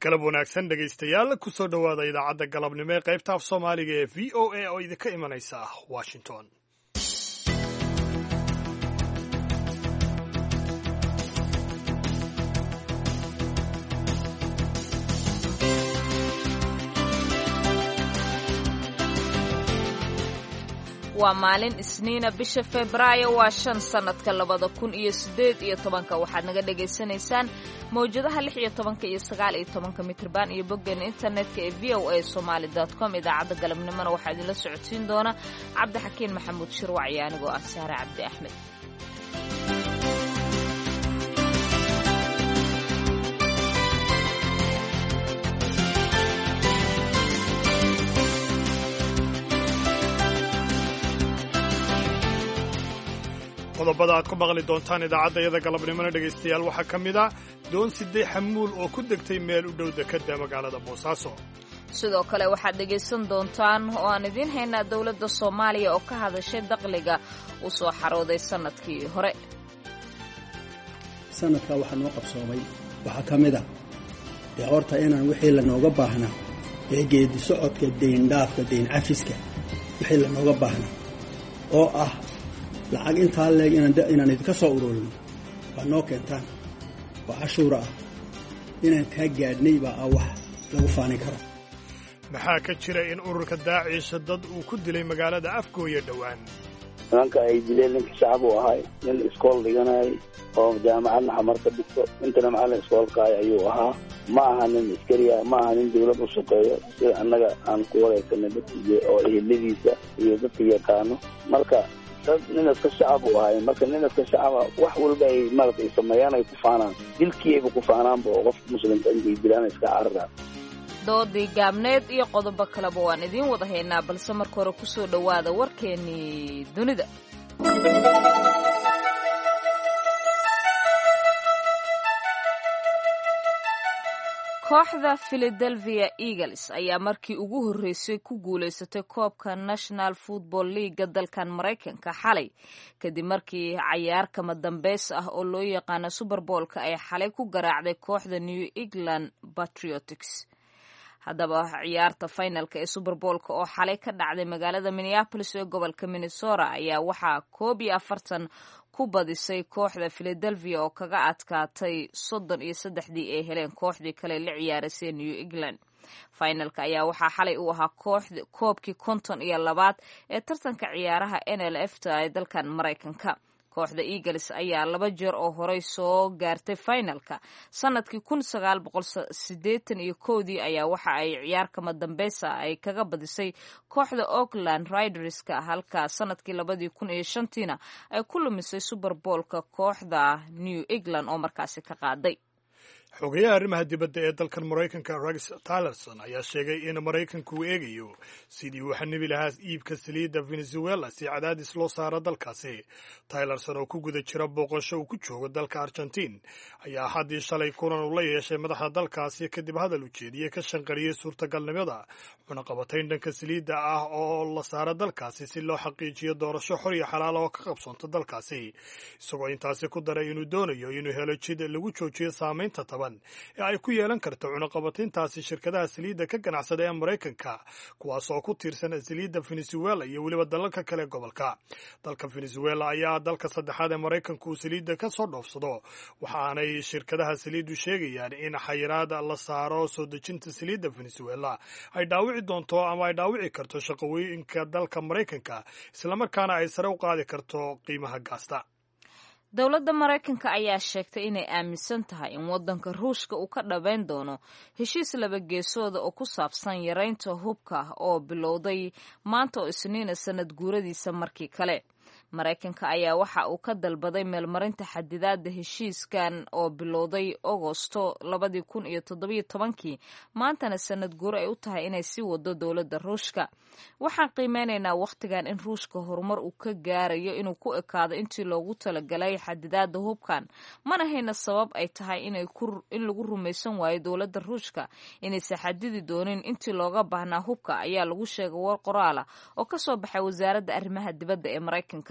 galab wanaagsan dhegaystayaal kusoo dhowaada idaacadda galabnimo ee qaybta af soomaaliga ee v o a oo idinka imanaysa washington. waa maalin isniina bisha febraayo waa 5 sanadka 2018 waxaad naga dhagaysanaysaan mawjadaha 16 iyo 19 mitirban iyo boggeena internetka ee voasomali.com. idaacadda galabnimona waxaa idinla socodsiin doona cabdixakiin maxamuud shirwac iyo anigoo ah saare cabdi axmed. qodobada aad ku maqli doontaan idaacaddayada galabnimona dhegaystayaal waxaa ka mid a doon 6 xamuul oo ku degtay meel u dhow dekadda magaalada boosaaso. sidoo kale waxaad dhegaysan doontaan oo aan idiin haynaa dowladda soomaaliya oo ka hadashay dakhliga u soo xarooday sannadkii hore. sanadkaa waxaa noo qabsoomay waxaa ka mid a horta inaan wixii lanooga baahnaa ee geedi socodka deyndhaafka deyn cafiska wixii lanooga baahnaa oo ah lacag intaa leeg inaan idinka soo ururino waa noo keentaan waa cashuura ah inaan kaa gaadhnay baa ah wax lagu faani karo. maxaa ka jira in ururka daaciisha dad uu ku dilay magaalada afgooya dhowaan? nimanka ay dileen ninka shacab uu ahay nin iskool dhiganayay oo jaamacadna xamarka dhigto intana macallin iskoolkaay ayuu ahaa ma aha nin askariya ma aha nin dawlad u shaqeeyo sida annaga aan ku waraysanay dadkii oo eheladiisa iyo dadka yaqaano. marka nin iska shacab uu ahay marka nin iska shacaba wax walba ay maaragtay sameeyaan ay ku faanaan dilkiiba ku faanaanba oo qofka muslimka intay dilaan iska cararaan. doodii gaabneed iyo qodobo kaleba waan idiin wada haynaa balse marka hore ku soo dhowaada warkeennii dunida. kooxda Philadelphia Eagles ayaa markii ugu horreysay ku guulaysatay koobka National Football League dalkan Mareykanka xalay kadib markii cayaar kama dambeys ah oo loo yaqaano Super Bowl-ka ay xalay ku garaacday kooxda New England Patriots. haddaba ciyaarta finalka ee Super Bowl-ka oo xalay ka dhacday magaalada Minneapolis ee gobolka Minnesota ayaa waxaa 41 ku badisay kooxda Philadelphia oo kaga adkaatay 33 ay heleen kooxdii kale la ciyaaraysa New England. finalka ayaa waxaa xalay u ahaa koobkii 52 ee tartanka ciyaaraha NLF-ta ee dalkan Mareykanka. kooxda Eagles ayaa 2 jeer oo horey soo gaartay finalka sanadkii 1981 ayaa waxa ay ciyaar kama dambeysa ay kaga badisay kooxda Oakland Raiderska halka sanadkii 2005 ay ku lumisay Super Bowl-ka kooxda New England oo markaasi ka qaaday. xogayaha arrimaha dibadda ee dalkan Mareykanka Rex Tillerson ayaa sheegay in Mareykanku uu eegayo sidii uu xanibi lahaa iibka saliidda Venezuela si cadaadis loo saaro dalkaasi. Tillerson oo ku guda jira booqasho uu ku joogo dalka Argentina ayaa haddii shalay kulan uu la yeeshay madaxda dalkaasi kadib hadal ujeediyey ka shanqariyey suurtagalnimada cunaqabatayn dhanka saliidda ah oo la saaro dalkaasi si loo xaqiijiyo doorasho xor iyo xalaal oo ka qabsoonta dalkaasi, isagoo intaasi ku daray inuu doonayo inuu helo jid lagu joojiyo saamaynta taban ee ay ku yeelan karto cunaqabatayntaasi shirkadaha saliidda ka ganacsada ee Mareykanka kuwaas oo ku tiirsan saliidda Venezuela iyo weliba dalalka kale gobolka. dalka Venezuela ayaa dalka saddexaad ee Mareykanku uu saliidda ka soo dhoofsado waxaanay shirkadaha saliiddu sheegayaan in xayiraad la saaro soo dejinta saliidda Venezuela ay dhaawici doonto ama ay dhaawici karto shaqooyinka dalka Mareykanka islamarkaana ay sare u qaadi karto qiimaha gaasta. dowladda Mareykanka ayaa sheegtay inay aaminsan tahay in waddanka Ruushka uu ka dhabeyn doono heshiis laba geesooda oo ku saabsan yaraynta hubka oo bilowday maanta oo Isniina sanad guuradiisa markii kale. Mareykanka ayaa waxa uu ka dalbaday meelmarinta xadidaadda heshiiskan oo bilowday Agoosto 2017 maantana sanad guuro ay u tahay inay sii wado dowladda Ruushka. waxaan qiimeynaynaa wakhtigan in Ruushka horumar uu ka gaarayo inuu ku ekaado intii loogu talagalay xadidaadda hubkan, mana hayna sabab ay tahay in lagu rumaysan waayo dowladda Ruushka inaysan xadidi doonin intii looga baahnaa hubka, ayaa lagu sheegay war qoraal ah oo ka soo baxay wasaaradda arrimaha dibadda ee Mareykanka.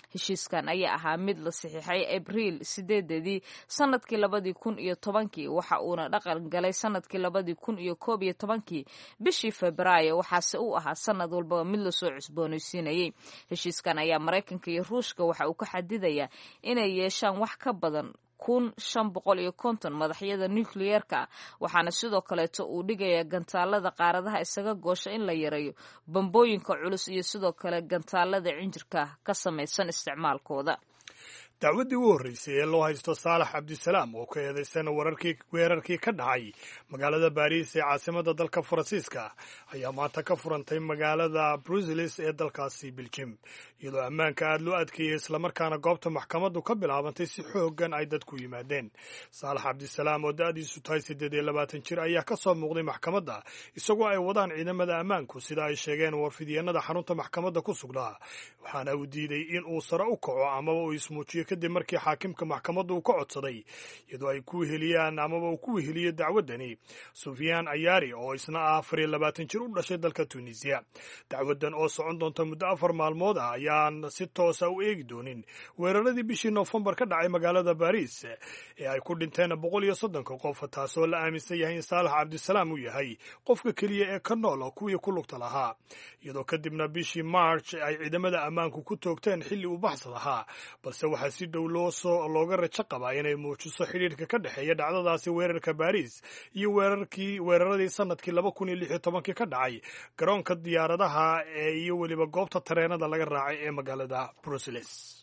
heshiiskan ayaa ahaa mid la saxiixay abriil 8 sanadkii 2010 waxa uuna dhaqan galay sanadkii 2011 bishii Febraayo waxaase uu ahaa sanad walba mid la soo cusboonaysiinayay. Heshiiskan ayaa Mareykanka iyo Ruushka waxa uu ka xadidayaa inay yeeshaan wax ka badan 1550 madaxyada nukliyeerka waxaana sidoo kaleeto uu dhigaya gantaalada qaaradaha isaga goosha in la yareeyo bambooyinka culus iyo sidoo kale gantaalada cinjirka ka samaysan isticmaalkooda. dacwaddii ugu horreysay ee loo haysto saalax cabdisalaam oo ka eedeysan weerarkii ka dhacay magaalada baariis ee caasimadda dalka faransiiska ayaa maanta ka furantay magaalada bruseles ee dalkaasi beljim iyadoo ammaanka aad loo adkeeyey islamarkaana goobta maxkamaddu ka bilaabantay si xooggan ay dadku yimaadeen. saalax cabdisalaam oo da'diisu tahay 28 jir ayaa ka soo muuqday maxkamadda isagoo ay wadaan ciidamada ammaanku sida ay sheegeen warfidyeennada xarunta maxkamadda ku sugnaa, waxaana uu diiday in uu sare u kaco amaba uu ismuujiyo kadib markii xaakimka maxkamaddu uu ka codsaday iyadoo ay ku heliyaan amaba uu ku weheliyo dacwaddani Sufyaan Ayaari oo isna ah 24 jir u dhashay dalka Tunisia. dacwaddan oo socon doonta muddo 4 maalmood ah ayaan si toosa u eegi doonin weeraradii bishii Noofembar ka dhacay magaalada Baariis ee ay ku dhinteen 130 qof, taasoo la aaminsan yahay in Saalax Cabdisalaam uu yahay qofka keliya ee ka nool kuwii ku lugta lahaa, iyadoo kadibna bishii March ay ciidamada ammaanku ku toogteen xilli uu baxsad ahaa, balse waxaa si dhow looga rajo qabaa inay muujiso xidhiirka ka dhexeeya dhacdadaasi weerarka Baariis iyo weeraradii sanadkii 2016 ka dhacay garoonka diyaaradaha iyo weliba goobta tareenada laga raacay ee magaalada Brussels.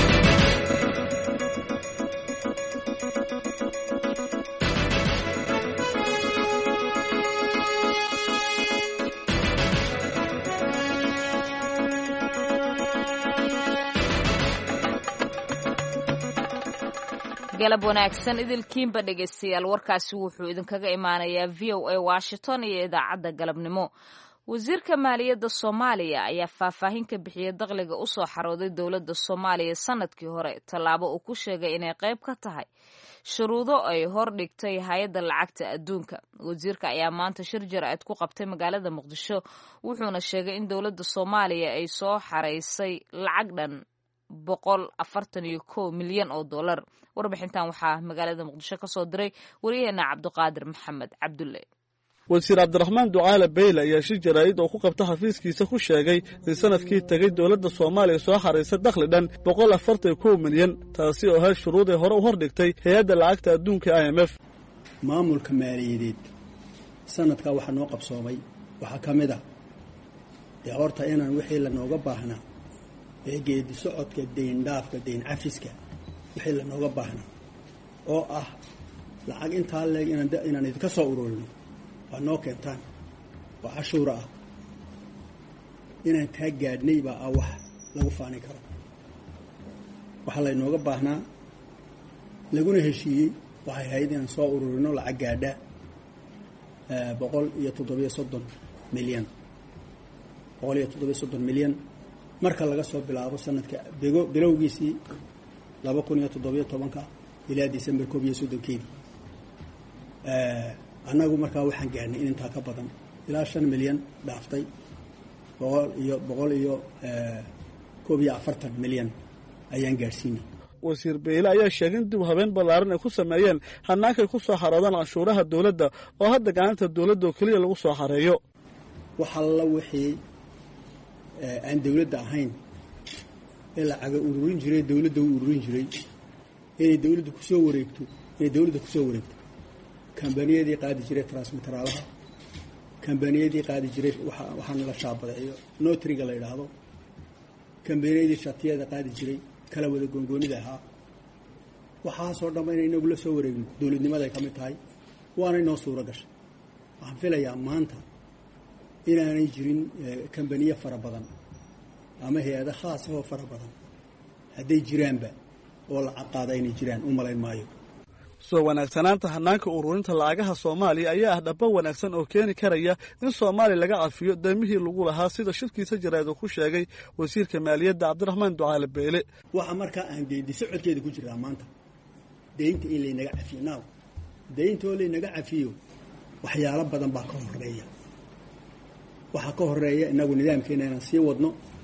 galab wanaagsan idilkiinba dhegaystayaal, warkaasi wuxuu idinkaga imaanayaa VOA Washington iyo idaacadda galabnimo. wasiirka maaliyadda Soomaaliya ayaa faahfaahin ka bixiyay dakhliga u soo xarooday dowladda Soomaaliya sanadkii hore, tallaabo uu ku sheegay inay qayb ka tahay shuruudo ay hor dhigtay hay'adda lacagta adduunka. wasiirka ayaa maanta shir jaraa'id ku qabtay magaalada Muqdisho wuxuuna sheegay in dowladda Soomaaliya ay soo xareysay lacag dhan 141 milyan oo dollar. warbixintan waxaa magaalada Muqdisho ka soo diray wariyaheena Cabdiqaadir Maxamed Cabdulle. wasiir Cabdiraxmaan Ducaale Beyle ayaa shir jaraa'id oo ku qabta xafiiskiisa ku sheegay in sanadkii tagay dowladda Soomaaliya soo xareysay dakhli dhan 141 milyan, taasi oo hay shuruud ay hore u hordhigtay hay'adda lacagta adduunka IMF. maamulka maaliyadeed sanadka waxa noo qabsoomay waxa kamid ah horta inaan wixii la nooga baahnaa ee geedi socodka deyn dhaafka deyn cafiska wixii la nooga baahnaa oo ah lacag intaa leeg inaan idinka soo ururino waa noo keentaan waa cashuura ah inaan taa gaadhnay baa wax lagu faani karo. waxa la inooga baahnaa laguna heshiiyey waxay ahayd inaan soo ururino lacag gaadha 137 milyan 137 milyan marka laga soo bilaabo sanadka bilowgiisii 2017 ilaa December 31 annagu markaa waxaan gaarnay in intaa ka badan ilaa 5 milyan dhaaftay 140 milyan ayaan gaarsiinay. wasiir Beyle ayaa sheegay in dib habeen ballaaran ay ku sameeyeen hanaanka ku soo xaroodaan canshuuraha dawladda oo hadda gacanta dawladda oo kaliya lagu soo xareeyo. waxa la wixii aan dawladda ahayn ee lacag ururin jiray dawladda u ururin jiray inay dawladda ku soo wareegto kambaniyadii qaadi jiray transmiteraalaha, kambaniyadii qaadi jiray waxaan la shaabadeeyo notriga la yidhaahdo, kambaniyadii shatiyada qaadi jiray kala wada goongoonida ahaa, waxaasoo dhan inay inagu la soo wareegno dawladnimaday ka mid tahay, waana inoo suuro gashay. waxaan filayaa maanta inaanay jirin kambaniye fara badan ama hay-ada khaas oo fara badan hadday jiraanba oo lacag qaada inay jiraan u malayn maayo. soo wanaagsanaanta hanaanka ururinta lacagaha Soomaaliya ayaa ah dhab wanaagsan oo keeni karaya in Soomaaliya laga cafiyo deemihii lagu lahaa sida shirkiisa jaraa'id ku sheegay wasiirka maaliyadda Cabdiraxmaan Ducaale Beyle. waxa markaa aan geedi socodkeeda ku jiraa maanta deynta in la inaga cafiyo naaw deynta oo la inaga cafiyo waxyaalo badan baa ka horeeya. waxa ka horeeya inagu nidaamkeena inaan sii wadno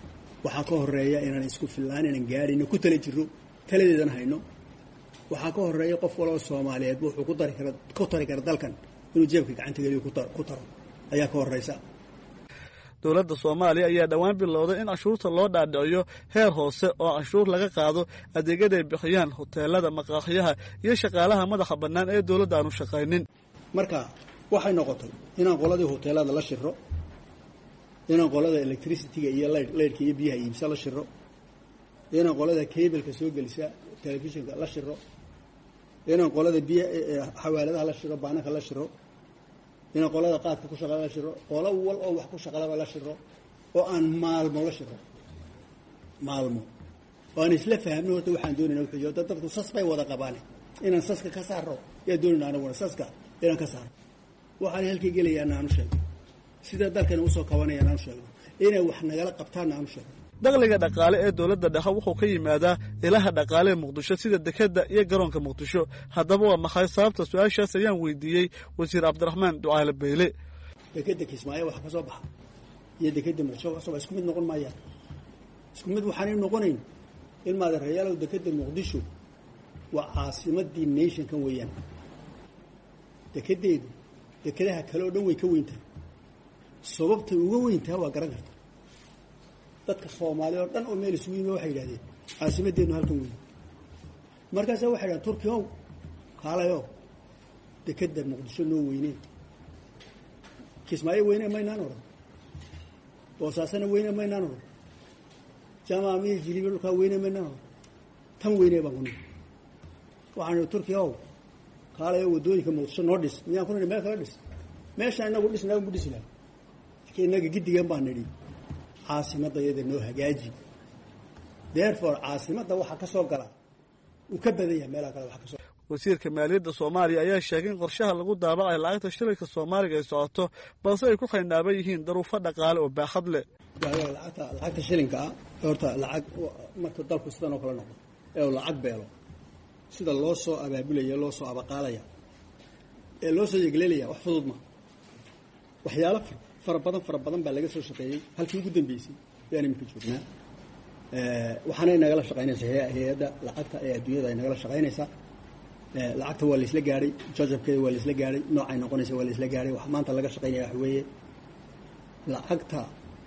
waxaa ka horeeya inaan isku fillaan inaan gaarino ku tala jirro taladeedan hayno waxaa ka horeeya qof walba Soomaaliyeed wuxuu ku tari kara dalkan inuu jeebka gacanta geliyo ku taro ayaa ka horeysa. dowladda Soomaaliya ayaa dhawaan bilowday in cashuurta loo dhaadhiciyo heer hoose oo cashuur laga qaado adeegyada ay bixiyaan hoteelada, maqaaxiyaha iyo shaqaalaha madaxa bannaan ee dowladda aanu shaqaynin. marka waxay noqotay inaan qoladii hoteelada la shiro, inaan qolada electricity-ga iyo leydhka iyo biyaha iibsa la shiro, inaan qolada cable-ka soo gelisa telefishinka la shiro, inaan qolada xawaaladaha la shiro, baanaka la shiro, inaan qolada qaadka ku shaqada la shiro, qolo wal oo wax ku shaqadaba la shiro, oo aan maalmo la shiro maalmo oo aan isla fahmno horta waxaan doonaynaa wuxuu dadku sas bay wada qabaan inaan saska ka saaro yaa doonaynaa anaguna saska inaan ka saaro waxaan halkii gelayaa aanu sheego sida dalkan u soo kabanayaan aanu sheego inay wax nagala qabtaan aanu sheego. dakhliga dhaqaale ee dowladda dhexe wuxuu ka yimaadaa ilaha dhaqaale ee Muqdisho sida dekada iyo garoonka Muqdisho. haddaba waa maxay sababta su'aashaas ayaan weydiiyey wasiir Cabdiraxmaan Ducaale Beyle. dekada Kismaayo wax ka soo baxa iyo dekada Muqdisho wax soo isku mid noqon maayaan. isku mid waxaan noqonayn ilmaada reeyal dekada Muqdisho waa caasimadii nation kan weeyaan. dekedeedu dekadaha kale oo dhan way ka weyntaa. sababta ugu weyntaa waa garan kartaa. dadka Soomaaliya oo dhan oo meel isugu yimid waxay yiraahdeen caasimadeenu halkan weyn. markaas waxay yiraahdeen Turkiyo kaalayo dekada Muqdisho noo weyneen. Kismaayo weyneen ma inaan oran. Boosaasana weyneen ma inaan oran. Jaamaamiye jilibi dhulka weyneen ma inaan oran. tan weyneen baan ku waxaan Turkiyo kaalayo wadooyinka Muqdisho noo dhis miyaan ku nidhi meel kale dhis meesha inagu dhisnaa u dhisnaa inaga gidigan baan nidhi caasimada iyada noo hagaaji. therefore caasimada waxa ka soo gala uu ka badan yahay meelaha kale waxa ka soo. wasiirka maaliyadda Soomaaliya ayaa sheegay in qorshaha lagu daabacay lacagta shilinka Soomaaliga ay socoto balse ay ku xaynaaban yihiin daruufo dhaqaale oo baaxad leh. lacagta shilinka horta lacag marka dalku sidan oo kala noqdo ee lacag beelo sida loo soo abaabulayo loo soo abaqaalaya ee loo soo yegleelaya wax fudud ma waxyaalo fara badan baa laga soo shaqeeyay halkii ugu dambeysay yaan imika joognaa waxaana nagala shaqeynaysaa hay'adda lacagta ee adduunyada ay nagala shaqeynaysaa lacagta waa la isla gaaray jajabkeeda waa la isla gaaray noocay noqonaysa waa la isla gaaray wax maanta laga shaqeynaya wax weeye lacagta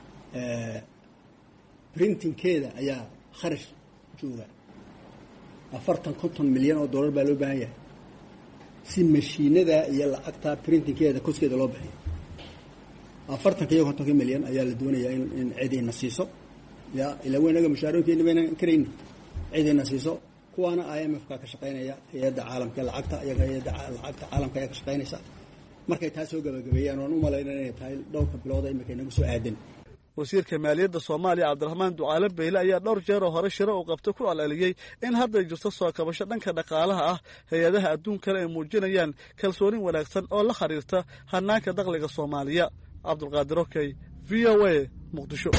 printingkeeda ayaa kharash jooga 40-50 milyan oo dollar baa loo baahan yahay si mashiinada iyo lacagta printingkeeda koskeeda loo bixiyo 40 milyan ayaa la doonayaa in ciidina siiso ya ila weynaga mushaarooyinkeena bayna karayn ciidina siiso kuwana IMF ka shaqeynaya hay'adda caalamka lacagta iyaga hay'adda lacagta caalamka ay ka shaqeynaysa markay taas soo gabagabeeyaan oo u maleynayaan inay tahay dhowr bilood ay imika inagu soo aadan. wasiirka maaliyadda Soomaaliya Cabdiraxmaan Ducaale Beyle ayaa dhowr jeer oo hore shiro u qabtay ku calaaliyay in hadda jirto soo kabasho dhanka dhaqaalaha ah hay'adaha adduunka ay muujinayaan kalsooni wanaagsan oo la xiriirta hanaanka dakhliga Soomaaliya. Cabdulqaadir Okey, VOA, Muqdisho.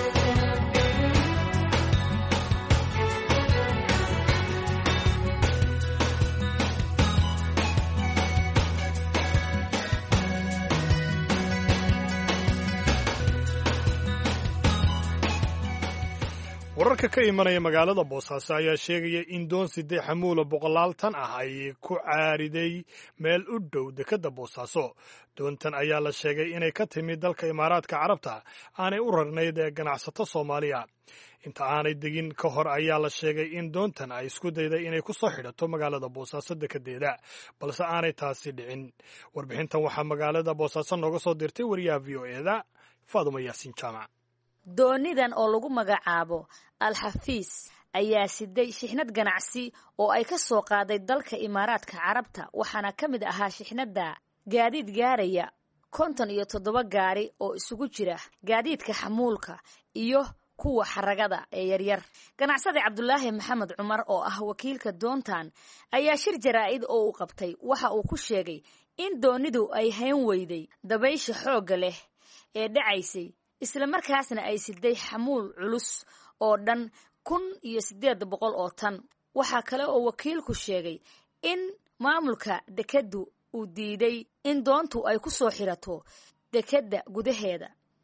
wararka ka imanaya magaalada Boosaaso ayaa sheegaya in doon 3 xamuulo 100 tan ah ay ku caariday meel u dhow dekada Boosaaso. doontan ayaa la sheegay inay ka timid dalka Imaaraadka Carabta aanay u rarnayd ganacsato Soomaaliya. inta aanay degin ka hor ayaa la sheegay in doontan ay isku dayday inay ku soo xidhato magaalada Boosaaso dekedeeda balse aanay taasi dhicin. warbixintan waxaa magaalada Boosaaso nooga soo dirtay wariyaha VOA-da Faadumo Yaasiin Jaamac. doonidan oo lagu magacaabo Al-Xafiis ayaa siday shixnad ganacsi oo ay ka soo qaaday dalka Imaaraadka Carabta waxaana ka mid ahaa shixnada gaadiid gaaraya 57 gaari oo isugu jira gaadiidka xamuulka iyo kuwa xaragada ee yaryar. ganacsade Cabdulaahi Maxamed Cumar oo ah wakiilka doontan ayaa shir jaraa'id oo uu qabtay waxa uu ku sheegay in doonidu ay hayn weyday dabaysha xoog leh ee dhacaysay isla markaasna ay siday xamuul culus oo dhan 1800 oo tan. waxa kale oo wakiilku sheegay in maamulka dekadu uu diiday in doontu ay ku soo xirato dekada gudaheeda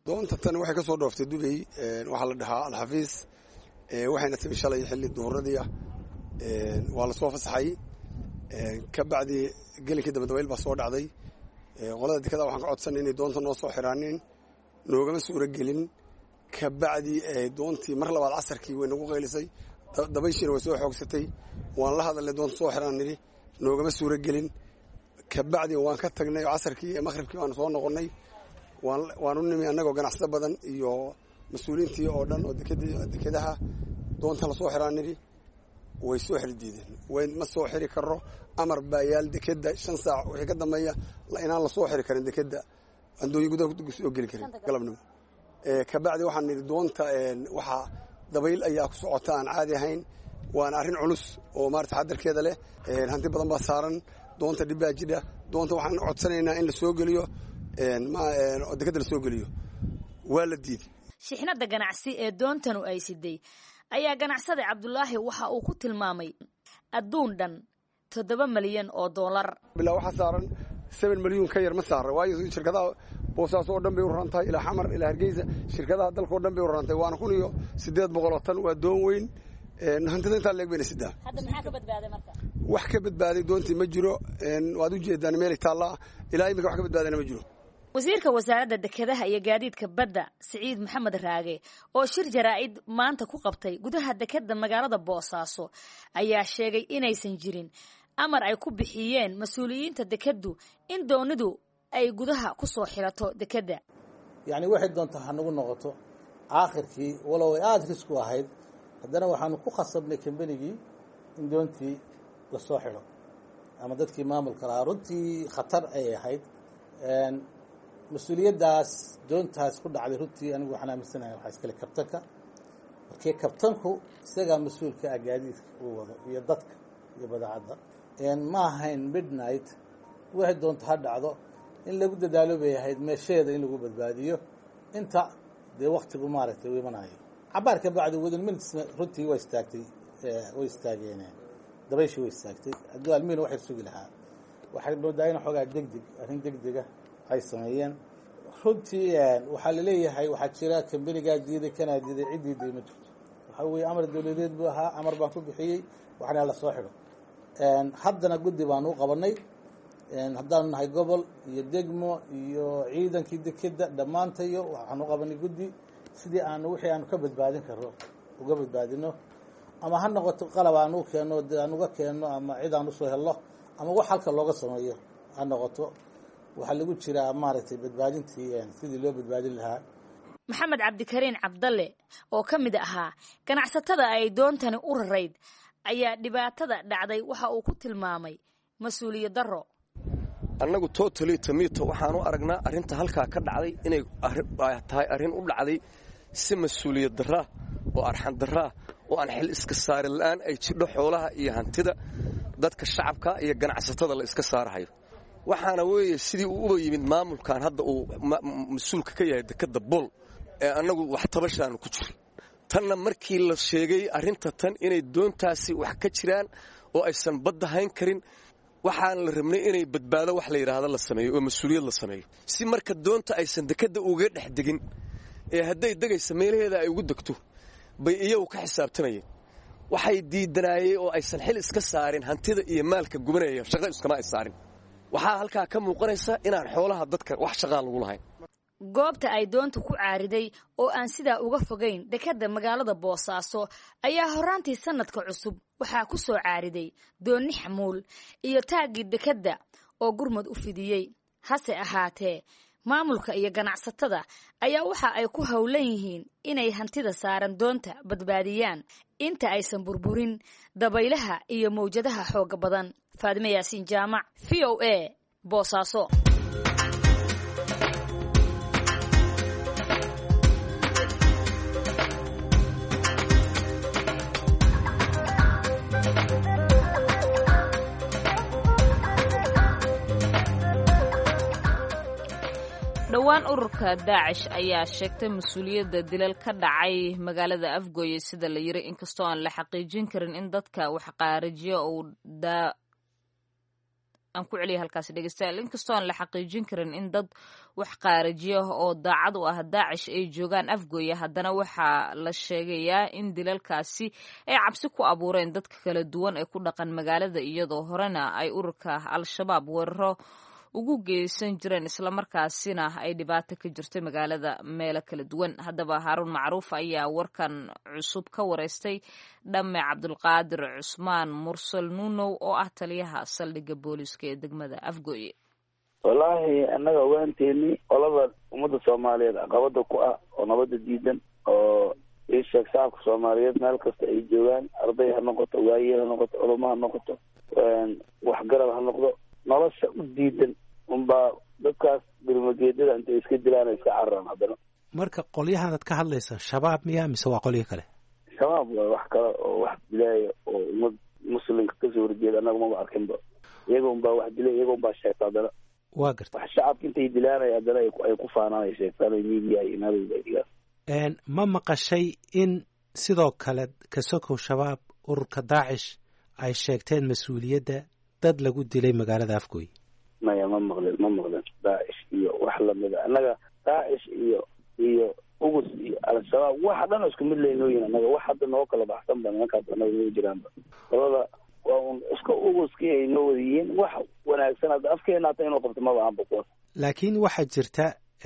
doonta tan waxay ka soo dhooftay Dubai waxaa la dhahaa Al-Hafiz waxayna timi shalay xilli duhuradii ah waa la soo fasaxay ka bacdi gelinkii dabayl baa soo dhacday qolada dekada waxaan ka codsanay inay doonta noo soo xiraaneen noogama suura gelin ka bacdi doontii mar labaad casarkii way nagu qaylisay dabayshiina way soo xoogsatay waan la hadalnay doonta soo xiraan nidhi noogama suura gelin ka bacdi waan ka tagnay casarkii ee maqribkii waan soo noqonnay waan u nimi annagoo ganacsada badan iyo mas-uuliyiintii oo dhan oo dekadaha doonta la soo xiraan nidhi way soo xiri diideen way ma soo xiri karo amar baa yaal dekada 5 saac wixii ka dambeeya inaan la soo xiri karin dekada andooyin gudaha soo geli karin galabnimo ka bacdi waxaan nidhi doonta waxa dabayl ayaa ku socota aan caadi ahayn waana arrin culus oo maarta xadarkeeda leh hanti badan baa saaran doonta dhibaa jidha doonta waxaan codsanaynaa in la soo geliyo dekada la soo geliyo waa la diiday shixnada ganacsi ee doontanu ay siday ayaa ganacsade Cabdulaahi waxa uu ku tilmaamay adduun dhan $7 milyan bilaa waxa saaran 7 milyan ka yar ma saaran waayo shirkadaha Boosaaso oo dhan bay u rantahay ilaa Xamar ilaa Hargeysa shirkadaha dalka oo dhan bay u rantahay waana 1800 tan waa doon weyn hantida inta leeg bayna sidaa hadda maxaa ka badbaaday marka wax ka badbaaday doontii ma jiro waad u jeedaan meel taala ilaa imika wax ka badbaadana ma jiro wasiirka wasaaradda dekedaha iyo gaadiidka badda Saciid Maxamed Raage oo shir jaraa'id maanta ku qabtay gudaha dekada magaalada Boosaaso ayaa sheegay inaysan jirin amar ay ku bixiyeen mas'uuliyiinta dekadu in doonidu ay gudaha ku soo xirato dekada yani waxay doontaa hanagu noqoto aakhirkii walow ay aad risku ahayd haddana waxaanu ku khasabnay kambanigii in doontii la soo xiro ama dadkii maamulka lahaa runtii khatar ay ahayd mas-uuliyaddaas doontaas ku dhacday runtii anigu waxaan aaminsanahay waxaa iskale kabtanka markii kabtanku isagaa mas-uulka ah gaadiidka uu wado iyo dadka iyo badeecadda ma ahayn midnight waxay doonta ha dhacdo in lagu dadaalo bay ahayd meesheeda in lagu badbaadiyo inta dee waktigu maaragtay u imanayo cabaar ka bacdi within minutes runtii way istaageen dabayshii way istaagtay hadduu almiina waxay sugi lahaa waxay moodaa in xoogaa arrin degdega ay sameeyeen runtii waxaa la leeyahay waxaa jira kambanigaa diiday kanaa diiday ciddii diiday ma jirto waxaa weeye amar dawladeed buu ahaa amar baan ku bixiyey waxna la soo xidho haddana guddi baanu u qabanay haddaanu nahay gobol iyo degmo iyo ciidankii dekeda dhammaantayo waxaanu u qabanay guddi sidii aanu wixii aanu ka badbaadin karno uga badbaadino ama ha noqoto qalab aanu keenno aan uga keenno ama cid aan usoo helno ama wax halka looga sameeyo ha noqoto waxaa lagu jiraa maaragtay badbaadintii sidii loo badbaadin lahaa maxamed cabdikariin cabdalle oo ka mid ahaa ganacsatada ay doontani u rarayd ayaa dhibaatada dhacday waxa uu ku tilmaamay mas-uuliyad darro annagu totally tamito waxaan u aragnaa arrinta halkaa ka dhacday inay tahay arrin u dhacday si mas-uuliyad darra oo arxan darra oo aan xil iska saari la'aan ay jidho xoolaha iyo hantida dadka shacabka iyo ganacsatada la iska saarahayo waxaana weeye sidii uu uba yimid maamulkan hadda uu mas-uulka ka yahay dekada bol ee annagu wax tabashaanu ku jirin tanna markii la sheegay arrinta tan inay doontaasi wax ka jiraan oo aysan badda hayn karin waxaan la rabnay inay badbaado wax la yidhaahdo la sameeyo oo mas-uuliyad la sameeyo si marka doonta aysan dekada uga dhex degin ee hadday degaysa meelaheeda ay ugu degto bay iyagu ka xisaabtamayeen waxay diidanaayeen oo aysan xil iska saarin hantida iyo maalka gubanaya shaqo iskama ay saarin waxaa halkaa ka muuqanaysa inaan xoolaha dadka wax shaqaan lagu lahayn goobta ay doontu ku caariday oo aan sidaa uga fogayn dekada magaalada Boosaaso ayaa horaantii sanadka cusub waxaa ku soo caariday dooni xamuul iyo taagii dekada oo gurmad u fidiyey hase ahaatee maamulka iyo ganacsatada ayaa waxa ay ku hawlan yihiin inay hantida saaran doonta badbaadiyaan inta aysan burburin dabaylaha iyo mawjadaha xooga badan Faadime Yaasiin Jaamac VOA Boosaaso dhowaan ururka Daacish ayaa sheegtay mas'uuliyadda dilal ka dhacay magaalada Afgooye sida la yiri inkastoo aan la xaqiijin karin in dadka wax qaarijiyo oo aan ku celiyay halkaasi dhegeystayaal inkastoo aan la xaqiijin karin in dad wax qaarajiya oo daacad u ah daacish ay joogaan afgooye haddana waxaa la sheegayaa in dilalkaasi ay cabsi ku abuureen dadka kala duwan ee ku dhaqan magaalada iyadoo horena ay ururka al-shabaab weeraro ugu geysan jireen islamarkaasina ay dhibaato ka jirtay magaalada meelo kala duwan haddaba haaruun macruuf ayaa warkan cusub ka wareystay dhamme cabdulqaadir cusmaan mursal nuunow oo ah taliyaha saldhigga booliiska ee degmada afgooye wallaahi annaga ogaanteeni qolada ummadda soomaaliyeed caqabada ku ah oo nabadda diidan oo isheeg shacabka soomaaliyeed meel kasta ay joogaan arday ha noqoto waaye ha noqoto culamo ha noqoto waxgarad ha noqdo nolosha u diidan unbaa dadkaas birmageedada intay iska dilaan iska cararaan haddana marka qolyahanad ka hadlaysa shabaab miya mise waa qolyo kale shabaab waa wax kale oo wax dilaaya oo ummad muslimka kasoo horjeeda annaga maba arkinba iyaga unbaa wax dilay iyaga unbaa sheegta haddana waa garta wax shacabka intay dilaanay haddana ay ku faanaan ay sheegtaan media iyo naadooda ay dhigaan ma maqashay in sidoo kale kasokow shabaab ururka daacish ay sheegteen mas-uuliyadda dad lagu dilay magaalada afgooye maya ma maqlen daacish iyo wax lamida annaga daacish iyo ugus iyo al-shabaab waxa dhan isku mid laynooyin annaga wax hadda noo kala baxsan ba nimankaas annaga noo jiraanba labada waa un iska uguskii ay noo wada yihiin wax wanaagsan hadda afkeena hata inuu qabto maba aanba kuwas laakiin waxaa jirta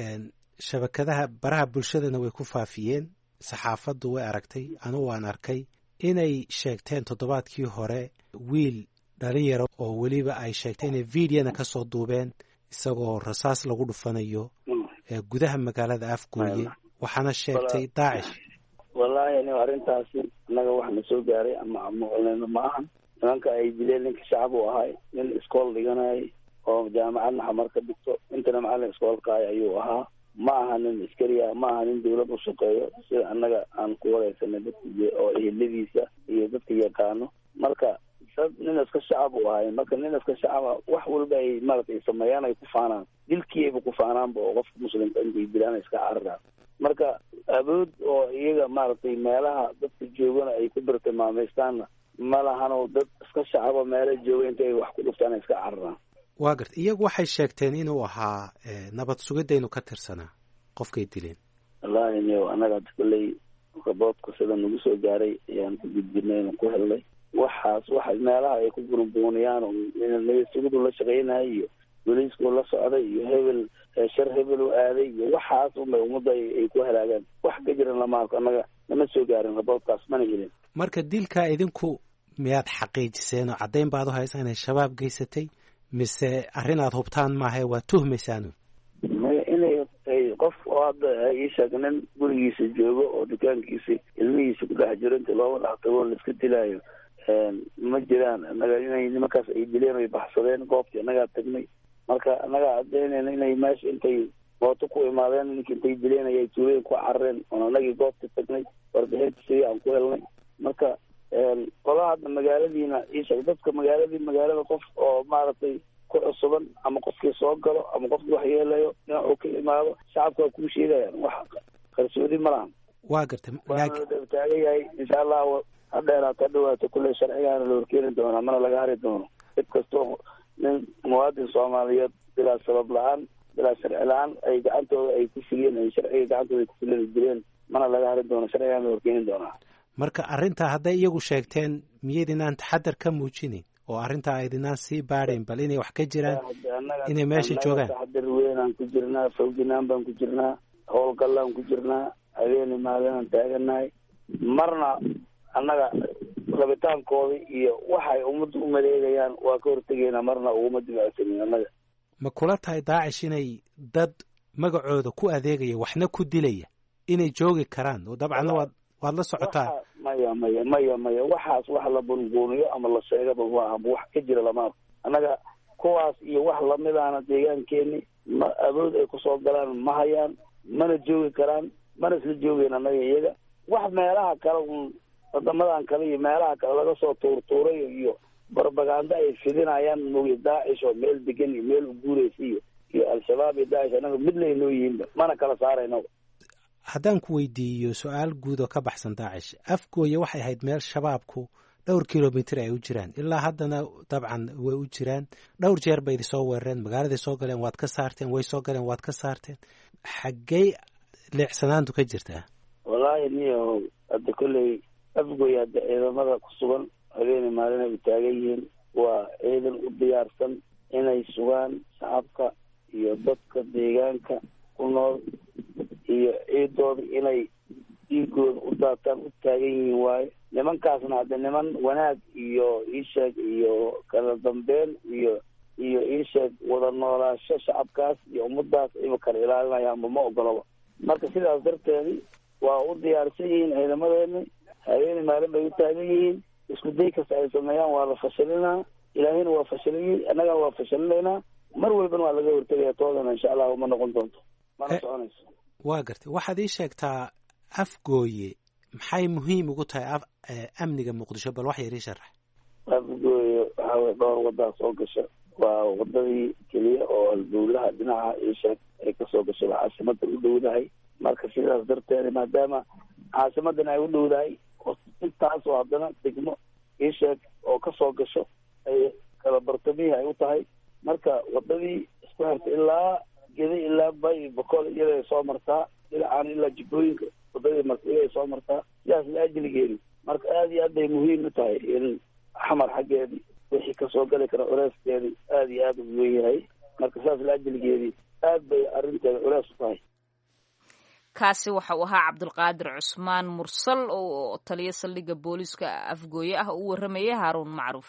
shabakadaha baraha bulshadana way ku faafiyeen saxaafaddu way aragtay anugu waan arkay inay sheegteen toddobaadkii hore wiil dhalinyaro oo weliba ay sheegtay inay videona ka soo duubeen isagoo rasaas lagu dhufanayo gudaha magaalada afgooye waxaana sheegtay daacish wallaahi anigo arrintaasi annaga wax na soo gaaray ama maqleyno ma ahan nimanka ay dileen ninka shacab u ahay nin iskool dhiganayay oo jaamacadna xamar ka dhigto intana macallin iskoolkaay ayuu ahaa ma aha nin askariya ma aha nin dawlad u shaqeeyo sida annaga aan ku wareysanay dadka oo eheladiisa iyo dadka yaqaano marka nin iska shacab u ahay marka nin iska shacaba wax walba ay maaragtay sameeyaan ay ku faanaan dilkiiba ku faanaanba oo qofka muslimka intay dilaan iska cararaan marka awood oo iyaga maaragtay meelaha dadka joogana ay ku bartilmaameystaanna ma lahano dad iska shacaba meela jooga intay wax ku dhuftaan iska cararaan waa garta iyagu waxay sheegteen inuu ahaa nabad sugidaynu ka tirsanaa qofkay dileen wallaahi niyo annaga kulley raboodka sida nagu soo gaaray ayaan ku gudbinayna ku helnay waxaas waxa meelaha ay ku burbuuniyaan nabadsugidu la shaqeynaya iyo booliisku la socday iyo hebel shar hebel u aaday iyo waxaas unbay ummadda ay ku halaagaan wax ka jiran lama arko annaga nama soo gaarin raboodkaas mana helin marka dilkaa idinku miyaad xaqiijiseen oo caddayn baad u haysaa inay shabaab geysatay mise arrin aad hubtaan maahae waa tuhmaysaanu maya inay qof oo hadda ii sheeg nin gurigiisa joogo oo dukaankiisa ilmihiisa ku dhex jiro inta looga dhex tago laiska dilaayo ma jiraan annaga inay nimankaas ay dileen ay baxsadeen goobtii annagaa tagnay marka annagaa caddaynayna inay meesha intay mooto ku imaadeen ninki intay dileen ayay tuulooyin ku carareen oon annagii goobtii tagnay warbixinta sidii aan ku helnay marka qolaha hadda magaaladiina isheeg dadka magaalada qof oo maaragtay ku cusuban ama qofkii soo galo ama qofkii wax yeelayo dhinacuu ka imaado shacabka waa kuu sheegayaan wax qarsoodi ma lahan waa gartay waana taagan yahay insha allah ha dheeraato ha dhawaato kulley sharcigaana la horkeeni doonaa mana laga hari doono cid kastoo nin muwaadin soomaaliyeed bilaa sabab la-aan bilaa sharci la-aan ay gacantooda ay ku fuliyeen ay sharciga gacantooda ay ku fuliyeen dileen mana laga hari doono sharcigaana la horkeeni doonaa marka arrintaa hadday iyagu sheegteen miyaydinaan taxadar ka muujinayn oo arrintaa aydinaan sii baadhayn bal inay wax ka jiraan inay meesha joogaan taxadar weynaan ku jirnaa fawginaan baan ku jirnaa howlgallaan ku jirnaa habeeni maalinaan taaganahay marna annaga rabitaankooda iyo waxay ummadda u maleegayaan waa ka hortegaynaa marna uguma dibacsanin annaga ma kula tahay daacish inay dad magacooda ku adeegaya waxna ku dilaya inay joogi karaan oo dabcanna waad la socotaa maya waxaas wax la bunbuuniyo ama la sheegaba maaha wax ka jira lama arko annaga kuwaas iyo wax lamidaana deegaankeeni ma awood ay kusoo galaan ma hayaan mana joogi karaan mana isla joogeyn annaga iyaga wax meelaha kale un wadamadan kale iyo meelaha kale laga soo tuurtuuray iyo barbaganda ay fidinayaan mooye daacish oo meel degan iyo meel u guuraysa iyo al-shabaab iyo daacish annaga mid laynoo yihiinba mana kala saarayno haddaan ku weydiiyo su-aal guud oo ka baxsan daacish afgooye waxay ahayd meel shabaabku dhowr kilomitr ay u jiraan ilaa haddana dabcan way u jiraan dhowr jeer bay soo weerareen magaaladay soo galeen waad ka saarteen way soo galeen waad ka saarteen xaggey leexsanaantu ka jirtaa wallaahi niyo hadda kolley afgoy hadda ciidamada ku sugan habeenay maalin ay taagan yihiin waa ciidan u diyaarsan inay sugaan shacabka iyo dadka deegaanka ku nool iyo ciidooda inay dhiigooda u daataan u taagan yihiin waaye nimankaasna hadda niman wanaag iyo iisheeg iyo kala dambeyn iyo iisheeg wada noolaasho shacabkaas iyo ummadaas ayba kala ilaalinayaanba ma ogolaba marka sidaas darteedi waa u diyaarsan yihiin ciidamadeeni habeenay maalin bay u taagan yihiin isku day kasta ay sameeyaan waa la fashilinaa ilaahayna waa fashiliyey annagana waa fashilinaynaa mar walbana waa laga hortegaya toodana insha allahu ma noqon doonto mana soconayso waa gartay waxaad ii sheegtaa afgooye maxay muhiim ugu tahay amniga muqdisho bal wax yar ii sharax afgooye waxaa weye dhowr wadaa soo gasha waa wadadii keliya oo albuulaha dhinaca iisheeg ay kasoo gashay waa caasimada u dhowdahay marka sidaas darteed maadaama caasimadan ay u dhowdahay intaas oo haddana degmo iisheeg oo kasoo gasho ay kala bartamihii ay u tahay marka wadadii isku xirta ilaa gedi ilaa bay boqol iyaday soo martaa dhinacaan ilaa jibooyinka wadadii marka iyaday soo martaa sidaas la ajligeedi marka aada iyo aad bay muhiim u tahay in xamar xaggeedii wixii kasoo gali kara culeyskeedii aada iyo aada u weyn yahay marka sidaas la ajligeedii aad bay arrinteeda culeys u tahay kaasi waxa uu ahaa cabdulqaadir cusmaan mursal oo taliyo saldhigga booliiska afgooye ah u warramayay haaruun macruuf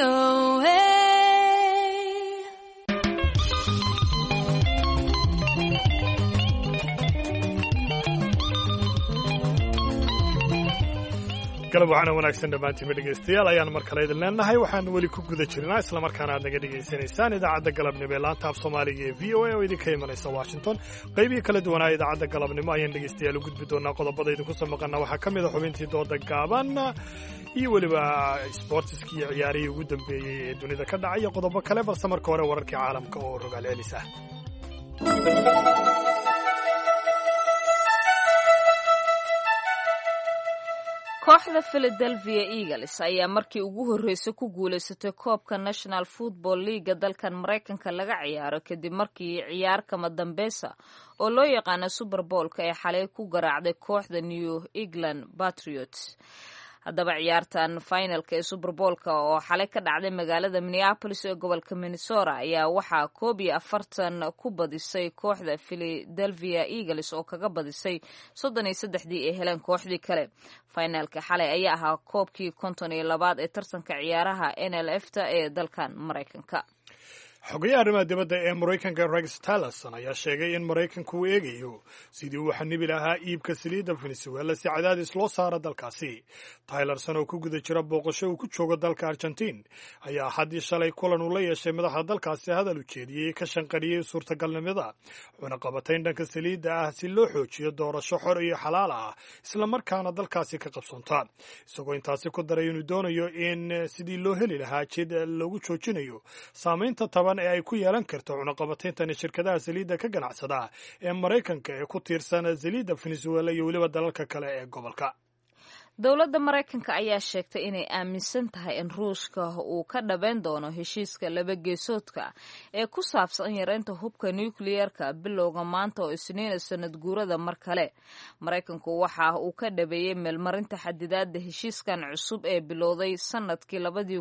VOA. galab waxaana wanaagsan dhammaantiinba dhegaystayaal ayaan mar kale idin leenahay waxaan weli ku guda jirnaa islamarkaana aad naga dhegaysanaysaan idaacadda galabnimo ee laanta af soomaaliga ee v o a oo idinka imanaysa washington qaybihii kala duwanaa idaacadda galabnimo ayaan dhegaystayaal u gudbi doonaa qodobada idinku soo maqana waxaa ka mid a xubintii dooda gaaban iyo weliba sboortiskii iyo ciyaarihii ugu dambeeyey ee dunida ka dhacay iyo qodobo kale balse marka hore wararkii caalamka oo rogaal celis ah. kooxda Philadelphia Eagles ayaa markii ugu horreysay ku guulaysatay koobka National Football League dalkan Mareykanka laga ciyaaro kadib markii ciyaar kama dambeysa oo loo yaqaano Super Bowl-ka ay xalay ku garaacday kooxda New England Patriots. haddaba ciyaartan finalka ee Super Bowl-ka oo xalay ka dhacday magaalada Minneapolis ee gobolka Minnesota ayaa waxaa 41 ku badisay kooxda Philadelphia Eagles oo kaga badisay 33 ee heleen kooxdii kale. finalka xalay ayaa ahaa koobkii 52 ee tartanka ciyaaraha NLF-ta ee dalkan Mareykanka. xogayaha arrimaha dibadda ee Mareykanka Rex Tillerson ayaa sheegay in Mareykanku uu eegayo sidii uu xanibi lahaa iibka saliidda Venezuela si cadaadis loo saaro dalkaasi. Tillerson oo ku guda jira booqasho uu ku joogo dalka Argentina ayaa haddii shalay kulan uu la yeeshay madaxda dalkaasi hadal u jeediyey ka shanqariyey suurtagalnimada cunaqabatayn dhanka saliidda ah si loo xoojiyo doorasho xor iyo xalaal ah islamarkaana dalkaasi ka qabsoonta, isagoo intaasi ku daray inuu doonayo in sidii loo heli lahaa jid lagu joojinayo saamaynta ee ay ku yeelan karto cunaqabatayntan shirkadaha saliidda ka ganacsada ee Mareykanka ee ku tiirsan saliidda Venezuela iyo weliba dalalka kale ee gobolka. dowladda Mareykanka ayaa sheegtay inay aaminsan tahay in Ruushka uu ka dhabeyn doono heshiiska laba geesoodka ee ku saabsan yareynta hubka nuclear-ka bilowga maanta oo Isniin sanad guurada mar kale. Mareykanku waxa uu ka dhabeeyay meelmarinta xadidaadda heshiiskan cusub ee bilowday sanadkii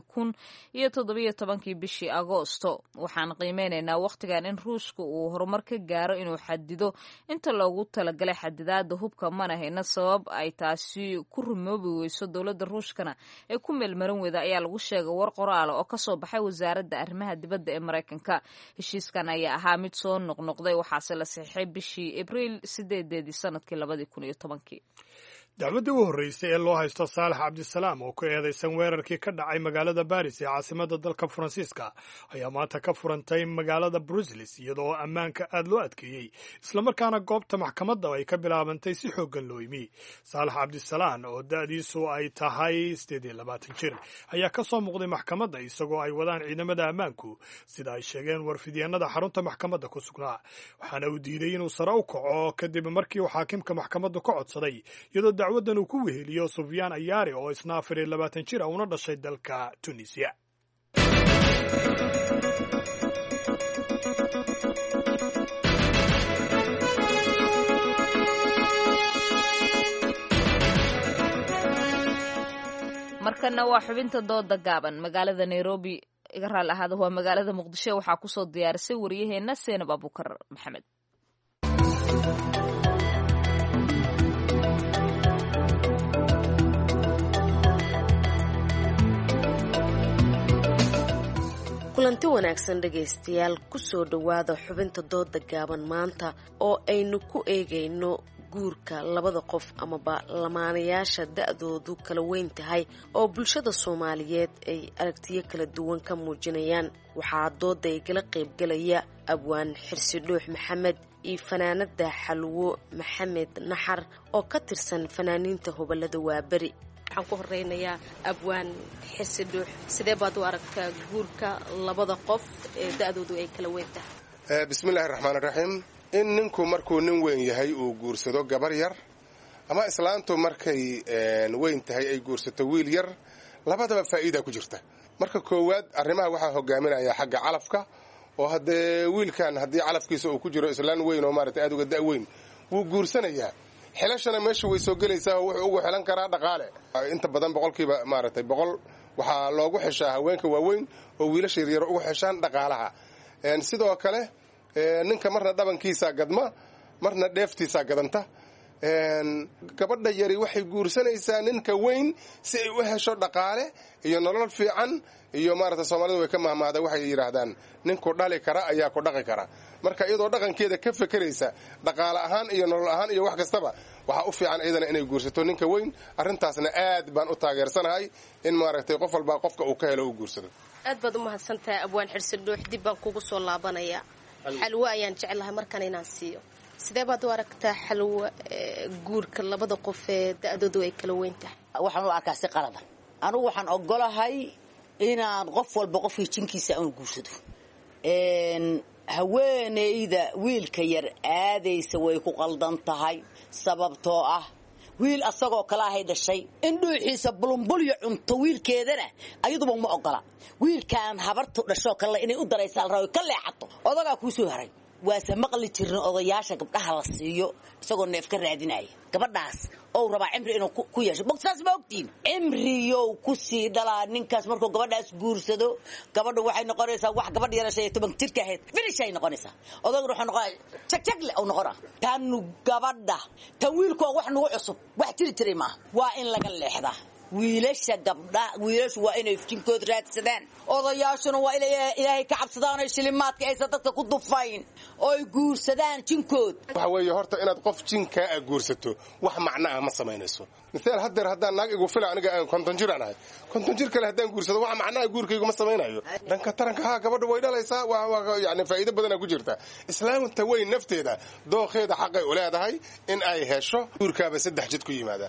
2017 bishii Agoosto. waxaan qiimeynaynaa waqtigan in Ruushka uu horumar ka gaaro inuu xadido inta loogu talagalay xadidaadda hubka, mana hayna sabab ay taasi ku weyso dowladda Ruushkana ee ku meelmarin weyda ayaa lagu sheegay war qoraal oo ka soo baxay wasaaradda arrimaha dibadda ee Mareykanka. heshiiskan ayaa ahaa mid soo noqnoqday waxaase la saxiixay bishii Abriil 8 sanadkii 2010. dacwadii u horreysay ee loo haysto Saalax Cabdisalaam oo ku eedeysan weerarkii ka dhacay magaalada Paris ee caasimadda dalka Faransiiska ayaa maanta ka furantay magaalada Brussels iyadoo ammaanka aad loo adkeeyey islamarkaana goobta maxkamadda ay ka bilaabantay si xooggan loo yimi. Saalax Cabdisalaam oo da'diisu ay tahay 28 jir ayaa ka soo muuqday maxkamadda isagoo ay wadaan ciidamada ammaanku sida ay sheegeen warfidyaanada xarunta maxkamadda ku sugnaa, waxaana uu diiday inuu sare u kaco kadib markii uu xaakimka maxkamaddu ka codsaday iyadoo dacwadan uu ku weheliyo Sufyaan Ayaari oo isna 24 jir una dhashay dalka Tunisia. markana waa xubinta dooda gaaban. magaalada Nairobi iga raali ahaada waa magaalada Muqdisho waxaa ku soo diyaarisay wariyaheena Seenab Abukar Maxamed. kulanti wanaagsan dhegaystayaal ku soo dhowaada xubinta dooda gaaban maanta oo aynu ku eegayno guurka labada qof amaba lamaanayaasha da'doodu kala weyn tahay oo bulshada Soomaaliyeed ay aragtiyo kala duwan ka muujinayaan. waxaa dooda igala qaybgalaya abwaan Xirsi Dhuux Maxamed iyo fanaanada Xalwo Maxamed Naxar oo ka tirsan fanaaniinta Hobalada Waabari. waxaan ku horeynayaa abwaan Xirsi Dhuux, sidee baad u aragtaa guurka labada qof ee da'doodu ay kala weyn tahay? bismillaahi raxmaani raxiim. in ninku markuu nin weyn yahay uu guursado gabar yar ama islaantu markay weyn tahay ay guursato wiil yar, labadaba faa'iida ku jirta. marka koowaad arrimaha waxaa hogaaminaya xagga calafka oo haddee wiilkan haddii calafkiisa uu ku jiro islaan weyn oo maaragtay aad uga da' weyn wuu guursanayaa. xilashana meesha way soo gelaysaa oo wuxuu ugu xilan karaa dhaqaale. inta badan boqolkiiba maaragtay 100 waxaa loogu xeshaa haweenka waaweyn oo wiilasha yaryar ugu xeshaan dhaqaalaha. sidoo kale ninka marna dhabankiisa gadma marna dheeftiisa gadanta. gabadha yari waxay guursanaysaa ninka weyn si ay u hesho dhaqaale iyo nolol fiican iyo maaragta Soomaalidu way ka mahmaada waxay yiraahdaan ninku dhali kara ayaa ku dhaqi kara marka iyadoo dhaqankeeda ka fekeraysa dhaqaale ahaan iyo nolol ahaan iyo wax kastaba waxa u fiican iyadana inay guursato ninka weyn arrintaasna aad baan u taageersanahay in maaragtay qof walba qofka uu ka helo uu guursado aad baad u mahadsantahay abwaan xirsi dhuux dib baan kugu soo laabanaya xalwa ayaan jecelahay markan inaan siiyo sidee baad u aragtaa xalwa guurka labada qof ee da'doodu ay kala weyn tahay waxaan u arkaa si qalada anigu waxaan ogolahay inaan qof walba qofkii jinkiisa aan guursado haweeneyda wiilka yar aadaysa way ku qaldan tahay sababtoo ah wiil asagoo kala ahay dhashay in dhuuxiisa bulunbulyo cunto wiilkeedana ayaduba ma ogola wiilkaan habartu dhasho kale inay u daraysaa raawi ka leexato odagaa ku soo haray waase maqli jirna odayaasha gabdhaha la siiyo isagoo neef ka raadinaya gabadhaas oo raba cimri inuu ku yeesho boqsaas ma ogtiin cimriyo ku sii dhalaa ninkaas markuu gabadhaas guursado gabadhu waxay noqonaysaa wax gabadh yarashay 10 jirka ahayd finish ay noqonaysaa odaygu wuxuu noqonaa jagle oo noqona tan gabadha tan wiilku wax nagu cusub wax jiray ma waa in laga leexdaa wiilasha gabdha wiilashu waa inay iftiinkood raadsadaan odayaashuna waa ilaahay ka cabsadaan shilimaadka ay dadka ku dufayn oo ay guursadaan jinkood waxa weeye horta inaad qof jinka ah guursato wax macna ah ma sameynayso midaal haddaan naag igu fila aniga aan konton jir aan ahay konton jir kale haddaan guursado wax macna ah guurkaygu ma sameynayo dhanka taranka ha gabadha way dhalaysaa waa yani faa'iido badan ku jirta islaamta way nafteeda dooqeeda xaqay u leedahay in ay hesho guurkaaba 3 jid ku yimaada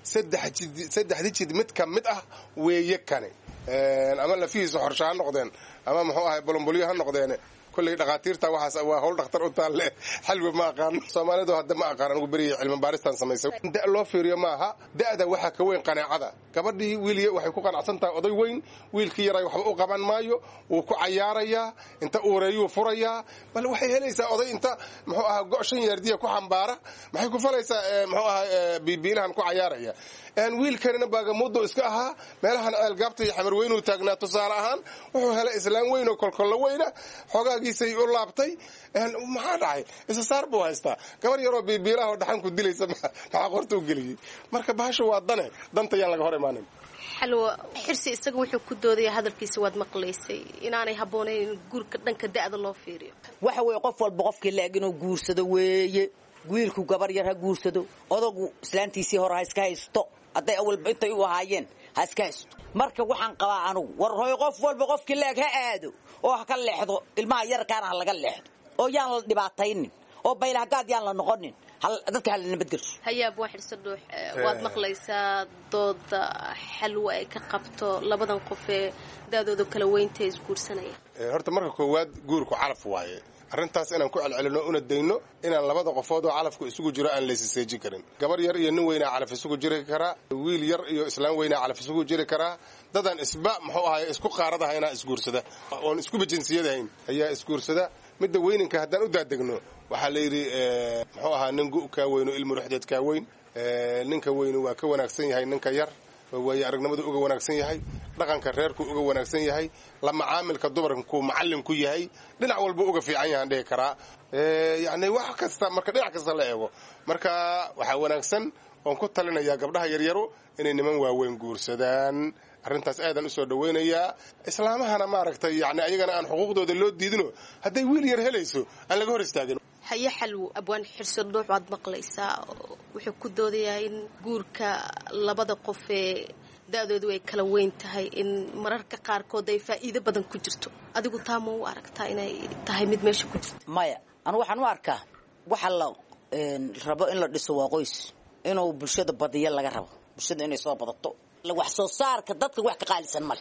3 jid mid ka mid ah weeye kane ama lafihiisa xorshaa noqdeen ama muxuu ahay bulunbulyo ha noqdeen kulli dhaqaatiirta waxaas waa howl dhakhtar u taale xalwa ma aqaan Soomaalidu hadda ma aqaan ugu bariye cilmi baaristan sameysay da loo fiiriyo maaha da'da waxa ka weyn qanaacada gabadhii wiiliye waxay ku qanacsan tahay oday weyn wiilkii yaray waxba u qaban maayo uu ku cayaaraya inta uureeyo furaya bal waxay helaysaa oday inta muxuu ahaa go'shan yardiya ku xambaara maxay ku falaysaa muxuu ahaa biibiinahan ku cayaaraya wiilkanina baaga muddo iska ahaa meelahan algaabta iyo xamar weyn uu taagnaa tusaale ahaan wuxuu helay islaan weyn oo kolkol weyna xogaagiisay u laabtay maxaa dhacay isa saar buu haystaa gabar yaroo biibiilaha oo dhaxan ku dilaysa maxaa qorta u geliyay marka baasha waa danta yaan laga hor imaanin xalwa xirsi isaga wuxuu ku doodaya hadalkiisa waad maqlaysay inaanay habboonayn guurka dhanka da'da loo fiiriyo waxa weeye qof walba qofkii la eg inuu guursado weeye wiilku gabar yar ha guursado odagu islaantiisii hore ha iska haysto hadday awalba intay u ahaayeen ha iska haysto marka waxaan qabaa anugu war hooy qof walba qofkii leeg ha aado oo ha ka leexdo ilmaha yarkaana ha laga leexdo oo yaan la dhibaataynin oo baylahagaad yaan la noqonin dadka ha la nabadgelso hayaab waa xirso dhuux waad maqlaysaa dooda xalwa ay ka qabto labadan qof ee daadooda kala weynta isguursanaya horta marka koowaad guurku calaf waaye arrintaas inaan ku celcelino una dayno inaan labada qofood oo calafku isugu jiro aan laysiseejin karin gabar yar iyo nin weynaa calaf isugu jiri karaa wiil yar iyo islaan weynaa calaf isugu jiri karaa dadaan isba muxuu ahay isku qaaradahaynaa isguursada oon iskuba jinsiyadahayn ayaa isguursada midda weyninka haddaan u daadegno waxaa la yidhi muxuu ahaa nin kaa weyno ilmu ruxdeed kaa weyn ninka weynu waa ka wanaagsan yahay ninka yar way aragnimadu uga wanaagsan yahay dhaqanka reerku uga wanaagsan yahay la macaamilka dumarku macallin ku yahay dhinac walba uga fiican yahay dhigi karaa yani wax kasta marka dhinac kasta la eego marka waxa wanaagsan oon ku talinayaa gabdhaha yaryaru inay niman waaweyn guursadaan arrintaas aadan u soo dhaweynayaa islaamahana maaragtay yani ayagana aan xuquuqdooda loo diidino hadday wiil yar helayso aan laga hor istaagin haye xalwo abwaan xirso dhuux waad maqlaysaa wuxuu ku doodayaa in guurka labada qof ee da'doodu ay kala weyn tahay in mararka qaarkood ay faa'iido badan ku jirto adigu taa ma u aragtaa inay tahay mid meesha ku jirto maya anu waxaan u arkaa waxa la rabo in la dhiso waa qoys inuu bulshada badiyo laga rabo bulshada inay soo badato wax soo saarka dadka wax ka qaalisan male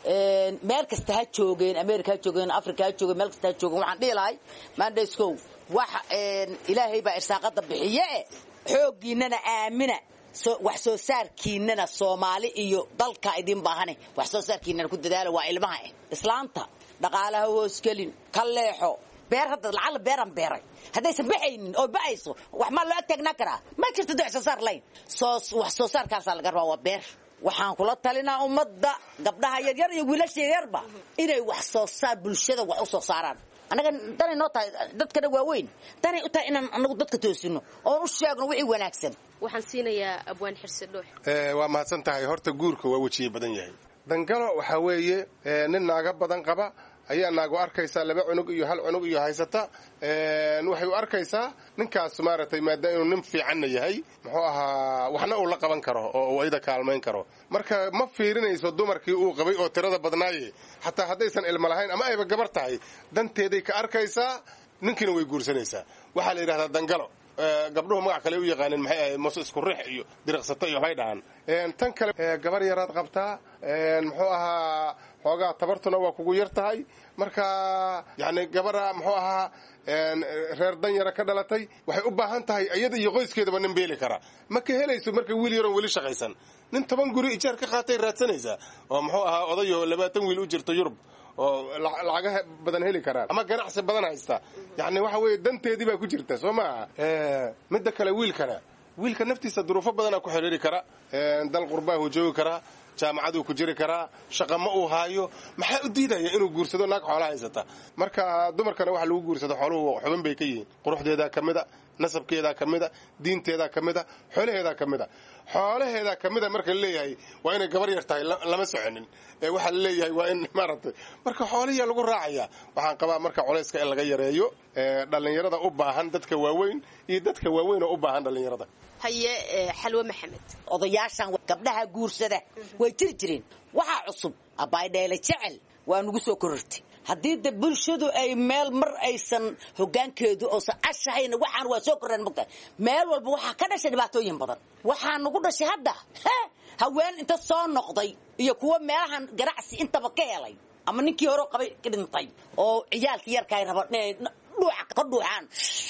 meel kasta ha joogeen America ha joogeen Africa ha joogeen meel kasta ha joogeen waxaan dhihi lahay maandayskow wax ilaahay baa irsaaqada bixiye xoogiinana aamina wax soo saarkiinana Soomaali iyo dalka idin baahane wax soo saarkiinana ku dadaalo waa ilmaha islaanta dhaqaalaha hoos gelin ka leexo beer hadda lacag beeran beeray haddaysan baxaynin oo bacayso wax ma loo taagnaa karaa ma jirto wax soo saar layn wax soo saarkaas laga rabaa waa beer waxaan kula talinaa ummadda gabdhaha yaryar iyo wiilasha yaryarba inay wax soo saar bulshada wax u soo saaraan anaga danay noo tahay dadkana waaweyn danay u tahay inaan anagu dadka toosino oo u sheegno wixii wanaagsan waxaan siinayaa abwaan xirsi dhuux waa mahadsan tahay horta guurka waa wejiye badan yahay dangalo waxaa weeye nin naaga badan qaba ayaa naagu arkaysaa 2 cunug iyo 1 cunug iyo haysata waxay u arkaysaa ninkaas maaragtay maadaama inuu nin fiicanna yahay muxuu ahaa waxna uu la qaban karo oo uu ayda kaalmayn karo marka ma fiirinayso dumarkii uu qabay oo tirada badnaaye xataa haddaysan ilmo lahayn ama ayba gabar tahay danteeday ka arkaysaa ninkiina way guursanaysaa waxaa la yidhahdaa dangalo gabdhuhu magac kale u yaqaaneen maxay ahayd mos isku rix iyo diriqsato iyo waxay dhahaan tan kale gabar yaraad qabtaa muxuu ahaa xoogaa tabartuna waa kugu yar tahay marka yacni gabara muxuu ahaa reer dan yara ka dhalatay waxay u baahan tahay iyada iyo qoyskeedaba nin beeli kara ma ka helayso marka wiil yaroon weli shaqaysan nin 10 guri ijaar ka qaatay raadsanaysaa oo muxuu ahaa odayo 20 wiil u jirto Yurub oo lacagaha badan heli karaan ama ganacsi badan haysta yacni waxa weeye danteedii baa ku jirta soo maaha midda kale wiilka naftiisa duruufo badanaa ku xiriiri kara dal qurbaahu joogi karaa jaamacaduu ku jiri karaa shaqa ma uu haayo maxaa u diidaya inuu guursado naag xoolo haysata marka dumarkana waxa lagu guursado xooluhu xubin bay ka yihiin quruxdeedaa ka mida nasabkeedaa ka mida diinteedaa ka mida xoolaheedaa ka mida xoolaheedaa ka mida marka laleeyahay waa inay gabar yar tahay lama soconin waxaa laleeyahay waa in maaragtay marka xoolihiyaa lagu raacaya waxaan qabaa marka culayska in laga yareeyo dhallinyarada u baahan dadka waaweyn iyo dadka waaweyn oo u baahan dhallinyarada haye xalwa maxamed odayaashan gabdhaha guursada way jirjireen waxa cusub abay dheele jecel waa nugu soo korortay haddii da bulshadu ay meel mar aysan hoggaankeedu oo saashahayna waxaan waa soo korreen mugta meel walba waxa ka dhashay dhibaatooyin badan waxaa nagu dhashay hadda haween inta soo noqday iyo kuwa meelahan ganacsi intaba ka helay ama ninkii hore qabay ka dhintay oo ciyaalka yarka ay rabaan dhuuca ka dhuucaan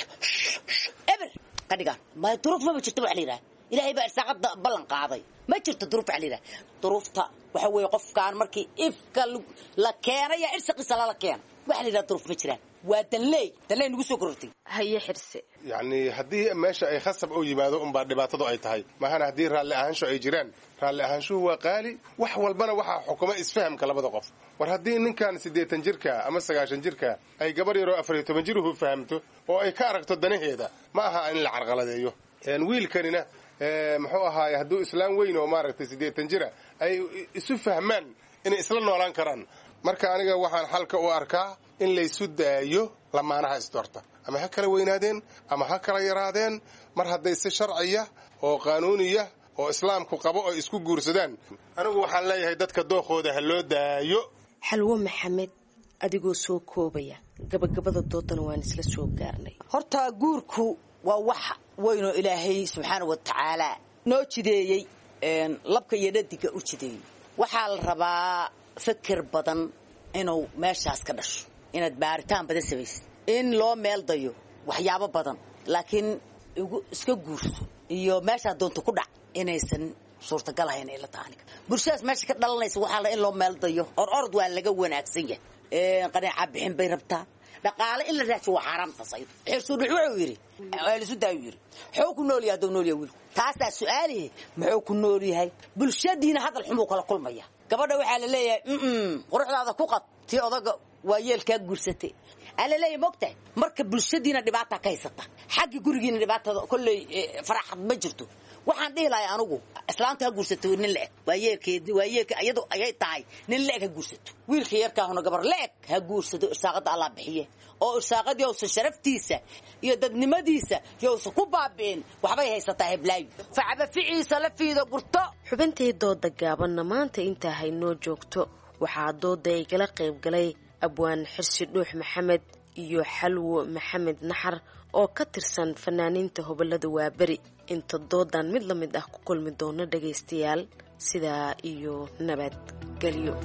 eber qadigan ma duruuf ma jirto wax leeyahay ilaahay baa irsaaqada ballan qaaday ma jirto duruuf wax leeyahay duruufta waxa weeye qofkaan markii ifka la keenay irsaqiisa la keen wax leeyahay duruuf ma jiraan waa dalay nagu soo korortay haye xirse yani haddii meesha ay khasab u yimaado unbaa dhibaatadu ay tahay mahana haddii raalli ahaansho ay jiraan raalli ahaanshuhu waa qaali wax walbana waxaa xukuma isfahamka labada qof war haddii ninkan 80 jirka ama 90 jirka ay gabar yaroo 14 jiruhu fahamto oo ay ka aragto danaheeda ma aha in la carqaladeeyo wiilkanina muxuu ahaay hadduu islaam weyn oo maaragtay 80 jira ay isu fahmaan inay isla noolaan karaan marka aniga waxaan xalka u arkaa in laysu daayo lamaanaha isdoorta ama ha kala weynaadeen ama ha kala yaraadeen mar hadday si sharciya oo qaanuuniya oo islaamku qabo oo isku guursadaan anigu waxaan leeyahay dadka dookooda ha loo daayo xalwo maxamed adigoo soo koobaya gabagabada doodana waan isla soo gaarnay horta guurku waa wax weyn oo ilaahay subxaanahu wa tacaala noo jideeyey labka iyo dhadiga u jideeyey waxaa la rabaa fikir badan inuu meeshaas ka dhasho inaad baaritaan badan samaysid in loo meel dayo waxyaabo badan laakiin iska guurso iyo meeshaa doonta ku dhac inaysan suurtagal ahayn ila taaniga bulshadaas meesha ka dhalanaysa waxaa la in loo meel dayo orod waa laga wanaagsan yahay qanaaca bixin bay rabtaa dhaqaale in la raajo waa xaraam tasayid xirsuudhu wuxuu yiri aalisu daayu yiri xoo ku nool yahay nool yahay wiilku taasa su'aali muxuu ku nool yahay bulshadiina hadal xumo kala kulmaya gabadha waxa la leeyahay quruxdaada ku qad tii odaga waa yeelka guursatay ala leeyahay mogta marka bulshadiina dhibaato ka haysata xaqi gurigiina dhibaatada kulay faraxad ma jirto waxaan dhihilahay anigu islaanta guursato nin leeg waa yeelka iyadoo ay tahay nin leeg ha guursato wiilka yarka ahna gabar leeg ha guursado irsaaqada Allah bixiye oo irsaaqadii oo sharaftiisa iyo dadnimadiisa iyo ku baabeen waxbay haysataa heblaay facaba ficiisa la fiido gurto xubintii dooda gaaban maanta inta haynoo joogto waxaa dooda ay kala qayb galay abwaan xirsi dhuux maxamed iyo xalwo maxamed naxar oo ka tirsan fanaaniinta hobolada waabari inta doodan mid la mid ah ku kulmi doono dhagaystayaal sidaa iyo nabadgelyo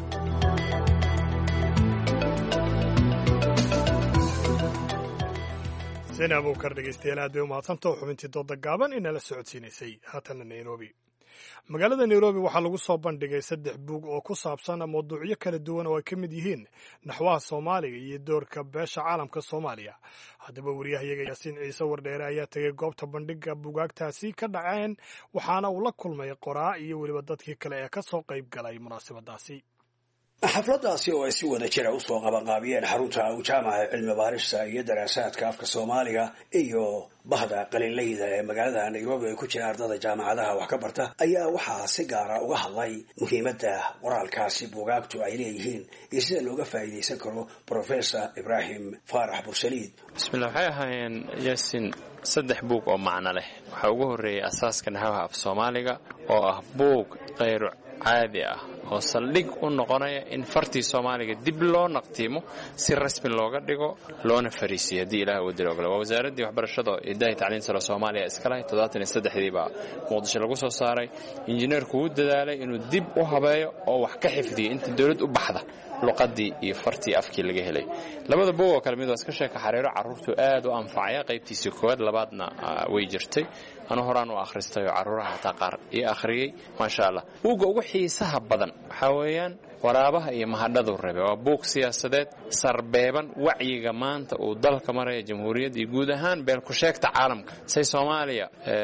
sina abuukar dhegaystayaal aad bay u mahadsantaho xubintii dooda gaaban inala socodsiinaysay haatana nairobi magaalada nairobi waxaa lagu soo bandhigay 3 buug oo ku saabsan mawduucyo kala duwan oo ay ka mid yihiin naxwaha soomaaliga iyo doorka beesha caalamka soomaaliya haddaba wariyahayaga yaasiin ciise wardheere ayaa tegay goobta bandhiga buugaagtaasi ka dhaceen waxaana uu la kulmay qoraa iyo weliba dadkii kale ee ka soo qayb galay munaasabadaasi xafladaasi oo ay si wada jira usoo qabanqaabiyeen xarunta jaamaca cilmi baarista iyo daraasaadka afka Soomaaliga iyo bahda qalinleyda ee magaalada Nairobi ay ku jiraan ardada jaamacadaha wax ka barta ayaa waxaa si gaar ah uga hadlay muhiimadda qoraalkaasi buugaagtu ay leeyihiin iyo sida looga faa'iideysan karo Professor Ibrahim Faarax Bursaliid. Bismillah, waxay ahaayeen Yaasin 3 buug oo macno leh. Waxa ugu horeeyay asaaska naxwaha af Soomaaliga oo ah buug qeyr caadi ah oo saldhig u noqonaya in fartii Soomaaliga dib loo naqtimo si rasmi looga dhigo loona fariisiyo hadii Ilaahay uu diro. Waa wasaaradii waxbarashada iyo tacliinta sare Soomaaliya iska lahayd 73 baa Muqdisho lagu soo saaray. Injineerku uu dadaalay inuu dib u habeeyo oo wax ka xifdiyo inta dawlad u baxda luqadii iyo fartii afkii laga helay. Labada buug oo kala mid ah iska sheeka xariiro carruurtu aad u anfacaya qaybtiisa koowaad labaadna way jirtay. أنا هران وآخرستي وعرورها تقار أخري ما شاء الله وجو حيسها بدن حويان waraabaha iyo mahadhadu rabe waa buug siyaasadeed sarbeeban wacyi gamaanta oo dalka maraya jamhuuriyadda iyo guud ahaan beel ku sheegta caalamka say Soomaaliya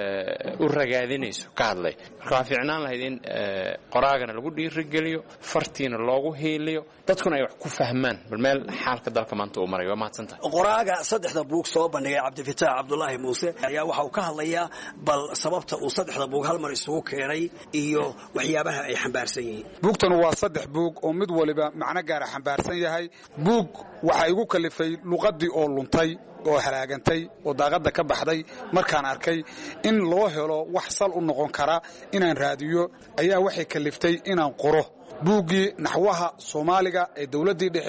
u ragaadinayso ka hadlay marka fiicnaan lahayd in qoraagana lagu dhiirigeliyo fartiina loogu heeliyo dadkuna ay wax ku fahmaan bal meel xaalka dalka maanta uu marayo ma hadsantahay qoraaga saddexda buug soo bandhigay Cabdifataax Cabdullaahi Muuse ayaa waxa uu ka hadlayaa bal sababta uu saddexda buug hal mar isugu keenay iyo waxyaabaha ay xambaarsan yihiin buugtan waa saddex buug oo mid waliba macna gaar ah xambaarsan yahay buug waxa igu kalifay luqadii oo luntay oo halaagantay oo daaqada ka baxday markaan arkay in loo helo wax sal u noqon kara inaan raadiyo ayaa waxay kaliftay inaan qoro buugii naxwaha Soomaaliga ee dawladii dhexe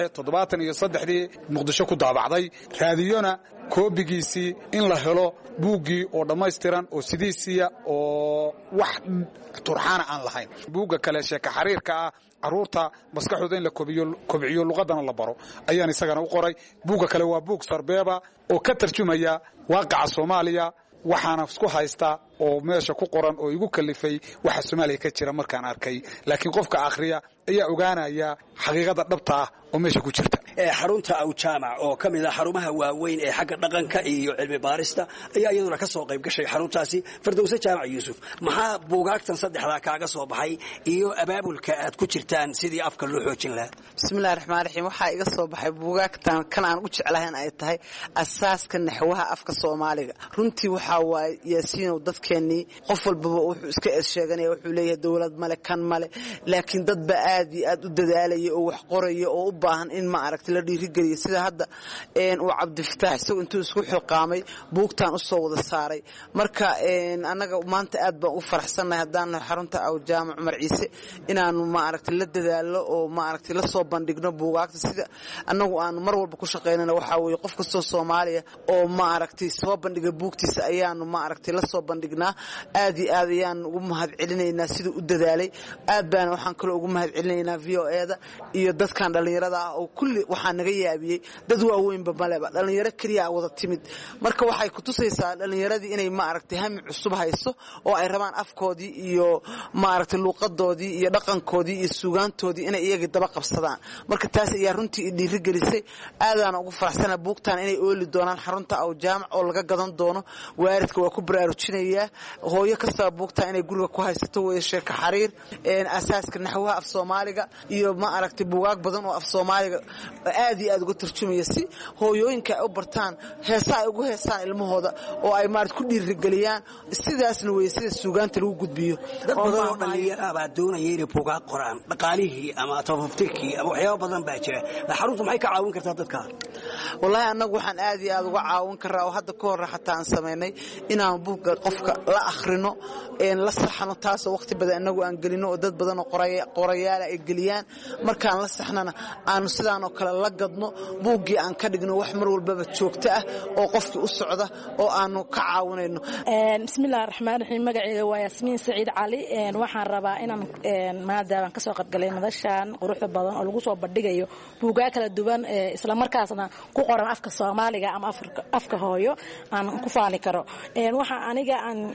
73 Muqdisho ku daabacday raadiyona koobigiisii in la helo buugii oo dhammaystiran oo sidiisiya oo wax turxana aan lahayn buuga kale sheeka xariirka ah caruurta maskaxdooda in la kobciyo luqadana la baro ayaan isagana u qoray buuga kale waa buug sarbeeba oo ka tarjumaya waaqaca Soomaaliya waxaana isku haysta oo meesha ku qoran oo igu kalifay waxa Soomaaliya ka jira markaan arkay laakiin qofka akhriya ayaa ogaanaya xaqiiqada dhabta ah oo meesha ku jirta xarunta aw jaamac oo kamid ah xarumaha waaweyn ee xagga dhaqanka iyo cilmi baarista ayaa iyaduna ka soo qayb gashay xaruntaasi Firdawsa Jaamac Yuusuf maxaa buugaagtan saddexda kaaga soo baxay iyo abaabulka aad ku jirtaan sidii afka loo xoojin lahaa bismillaahir rahmaanir rahiim waxa iga soo baxay buugaagtan kan aan u jeclahay ay tahay asaaska naxwaha afka Soomaaliga runtii waxa waay Yaasiin dadkeeni qof walba wuxuu iska sheeganaya wuxuu leeyahay dawlad male kan male laakiin dad ba aad u dadaalaya oo wax qoraya oo u baahan in ma aragti la dhiirigeliyo sida hadda uu Cabdifataax soo intuu isku xilqaamay buugtan u soo wada saaray marka anaga maanta aad baan u faraxsanahay hadaan xarunta aw jaamac Umar Ciise inaanu ma aragti la dadaalo oo ma aragti la soo bandhigno buugaagta sida anagu aan mar walba ku shaqeynana waxa weeye qof kasta Soomaaliya oo ma aragti soo bandhiga buugtiisa ayaanu ma aragti la soo bandhignaa aad iyo aad ayaan ugu mahad celinaynaa sida u dadaalay aad baan waxaan kale ugu mahad celinaynaa VOA-da iyo dadkan dhalinyarada ah oo kulli waxa naga yaabiyay dad waaweyn baleba dhalinyaro kaliya wada timid marka waxay ku tusaysaa dhalinyaradii inay ma aragtay hami cusub hayso oo ay rabaan afkoodii iyo ma aragtay luqadoodii iyo dhaqankoodii iyo suugaantoodii inay iyaga daba qabsadaan marka taas ayaa runtii dhiirigelisay aadaan ugu faraxsanahay buugtan inay ooli doonaan xarunta aw jaamac oo laga gadan doono waaridka waa ku baraarujinaya hooyo kasta buugtan inay guriga ku haysato way sheeka xariir asaaska naxwaha af Soomaaliga iyo ma aragtay buugaag badan oo af Soomaaliga aad iyo aad uga tarjumaya si hooyooyinka ay u bartaan heesaha ay ugu heesaan ilmahooda oo ay maarad ku dhiirigeliyaan sidaasna way sida suugaanta lagu gudbiyo dad badan oo dhalinyaro baa doonaya inay buugaag qoraan dhaqaalihii ama tafaaftirkii ama waxyaabo badan baa jira xaruntu maxay ka caawin kartaa dadka wallahi anagu waxaan aad iyo aad uga caawin karaa oo hadda ka hor xataa aan sameynay inaan buugga qofka la akhrino la saxno taas oo waqti badan anagu aan gelino oo dad badan oo qorayaal ay geliyaan markaan la saxnana aanu sidaan oo kale la gadno buuggii aan ka dhigno wax mar walba joogto ah oo qofkii u socda oo aanu ka caawinayno bismillaahir rahmaanir rahiim magacayga waa Yaasmiin Saciid Cali waxaan rabaa inaan maadaama ka soo qayb galay madashan quruxda badan oo lagu soo bandhigayo buugaag kala duwan isla markaasna ku qoran afka Soomaaliga ama afka hooyo aan ku faali karo waxa aniga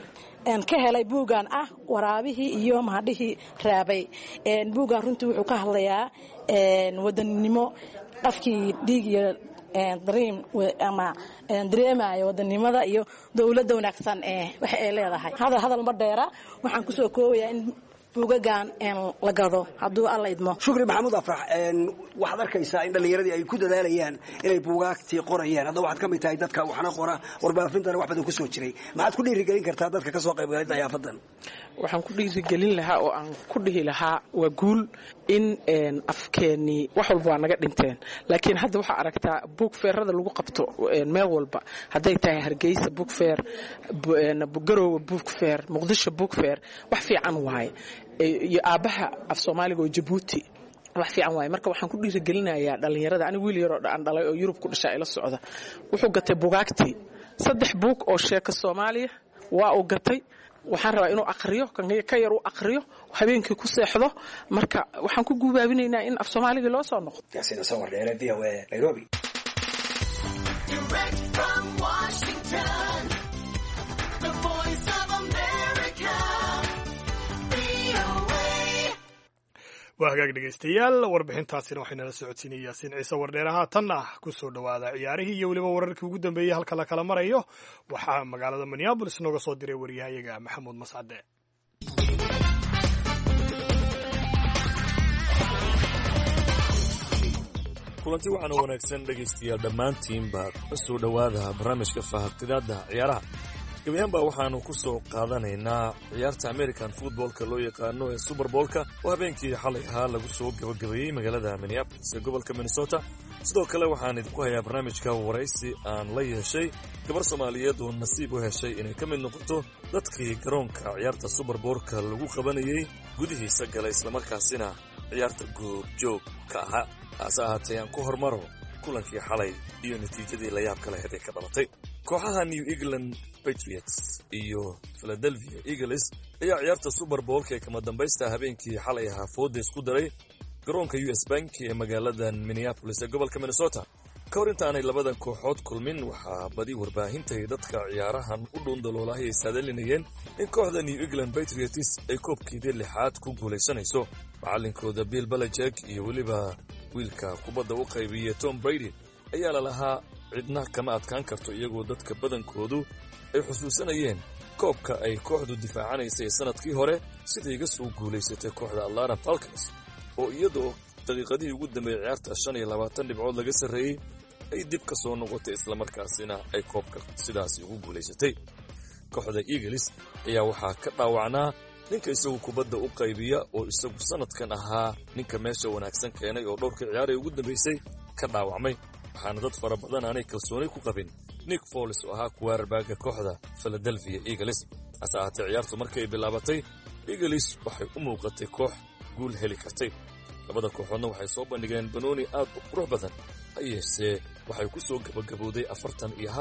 aan ka helay buugan ah waraabihii iyo mahadhii raabay buugan runtii wuxuu ka hadlayaa wadanimo afkii dhiig iyo dream ama dareemayo wadanimada iyo dawladda wanaagsan waxa ay leedahay hadal ma dheera waxaan ku soo koobayaa in buugagan la gado hadduu alla idmo. Shukri Maxamuud Afrax, waxaad arkaysaa in dhallinyaradii ay ku dadaalayaan inay buugaagtii qorayaan. Hadda waxaad ka mid tahay dadka waxna qora, warbaafintana wax badan ku soo jiray. Maxaad ku dhiirigelin kartaa dadka ka soo qayb galay dayaafadan? Waxaan ku dhiirigelin lahaa oo aan ku dhihi lahaa waa guul in afkeeni wax walba waa naga dhinteen, laakiin hadda waxaa aragtaa book fairada lagu qabto meel walba, hadday tahay Hargeysa book fair, Garowe book fair, Muqdisho book fair, wax fiican waaye. iyo aabaha af Soomaaliga oo Djibouti wax fiican waaye. Marka waxaan ku dhiirigelinayaa dhalinyarada, aniga wiil yar oo aan dhalay oo Yurub ku dhashay ila socda, wuxuu gatay buugaagtii 3 buug oo sheeko Soomaaliya waa uu gatay. waxaan rabaa inuu aqriyo ka yar uu aqriyo habeenkii ku seexdo. marka waxaan ku guubaabinaynaa in af Soomaaliga loo soo noqdo. Yaasina soo wareeray VOA Nairobi. waa hagaag dhegaystayaal, warbixintaasina waxaynala socodsiinaya Yaasiin Ciise Wardheer. haatanna ku soo dhowaada ciyaarihii iyo weliba wararkii ugu dambeeyey halka la kala marayo. waxaa magaalada Minneapolis nooga soo diray wariyahayaga Maxamuud Mascade. kulanti waxaana wanaagsan dhegaystayaal dhammaantiinba ku soo dhowaada barnaamijka faahfaahinta ciyaaraha. gabayaanba waxaanu ku soo qaadanaynaa ciyaarta American footballka loo yaqaano ee Super Bowl-ka oo habeenkii xalay ahaa lagu soo gabagabeeyey magaalada Minneapolis ee gobolka Minnesota. sidoo kale waxaan idinku hayaa barnaamijka waraysi aan la yeeshay gabar Soomaaliyeed oo nasiib u heshay inay ka mid noqoto dadkii garoonka ciyaarta Super Bowl-ka lagu qabanayay gudihiisa galay, islamarkaasina ciyaarta goobjoog ka ahaa. hase ahaatee aan ku hormaro kulankii xalay iyo natiijadii la yaabka lahayd ee ka dhalatay. kooxaha New England Patriots iyo Philadelphia Eagles ayaa ciyaarta Super Bowl-ka ee kama dambaysta habeenkii xalay ahaa fooda isku daray garoonka US Bank ee magaalada Minneapolis ee gobolka Minnesota. ka hor intaanay labadan kooxood kulmin, waxaa badi warbaahinta iyo dadka ciyaarahan u dhuundaloolahay ay saadalinayeen in kooxda New England Patriots ay koobkeedii 6aad ku guulaysanayso. macallinkooda Bill Belichick iyo weliba wiilka kubadda u qaybiyay Tom Brady ayaa lalahaa cidna kama adkaan karto, iyagoo dadka badankoodu ay xusuusanayeen koobka ay kooxdu difaacanaysay sanadkii hore sidii iga soo guulaysatay kooxda Atlanta Falcons oo iyadoo daqiiqadii ugu dambeeyay ciyaarta 25 dhibcood laga sarreeyay ay dib ka soo noqotay, islamarkaasina ay koobka sidaasi ugu guulaysatay. kooxda Eagles ayaa waxaa ka dhaawacnaa ninka isagu kubadda u qaybiya oo isagu sanadkan ahaa ninka meesha wanaagsan keenay oo dhowrkii ciyaar ee ugu dambeysay ka dhaawacmay. waxaana dad fara badan aanay kalsooni ku qabin Nick Foles oo ahaa quarterback-ga kooxda Philadelphia Eagles. hase ahaatee ciyaartu markay bilaabatay, Eagles waxay u muuqatay koox guul heli kartay. labada kooxoodna waxay soo bandhigeen banooni aad u qurux badan, ha yeeshee waxay ku soo gabagabowday 41 iyo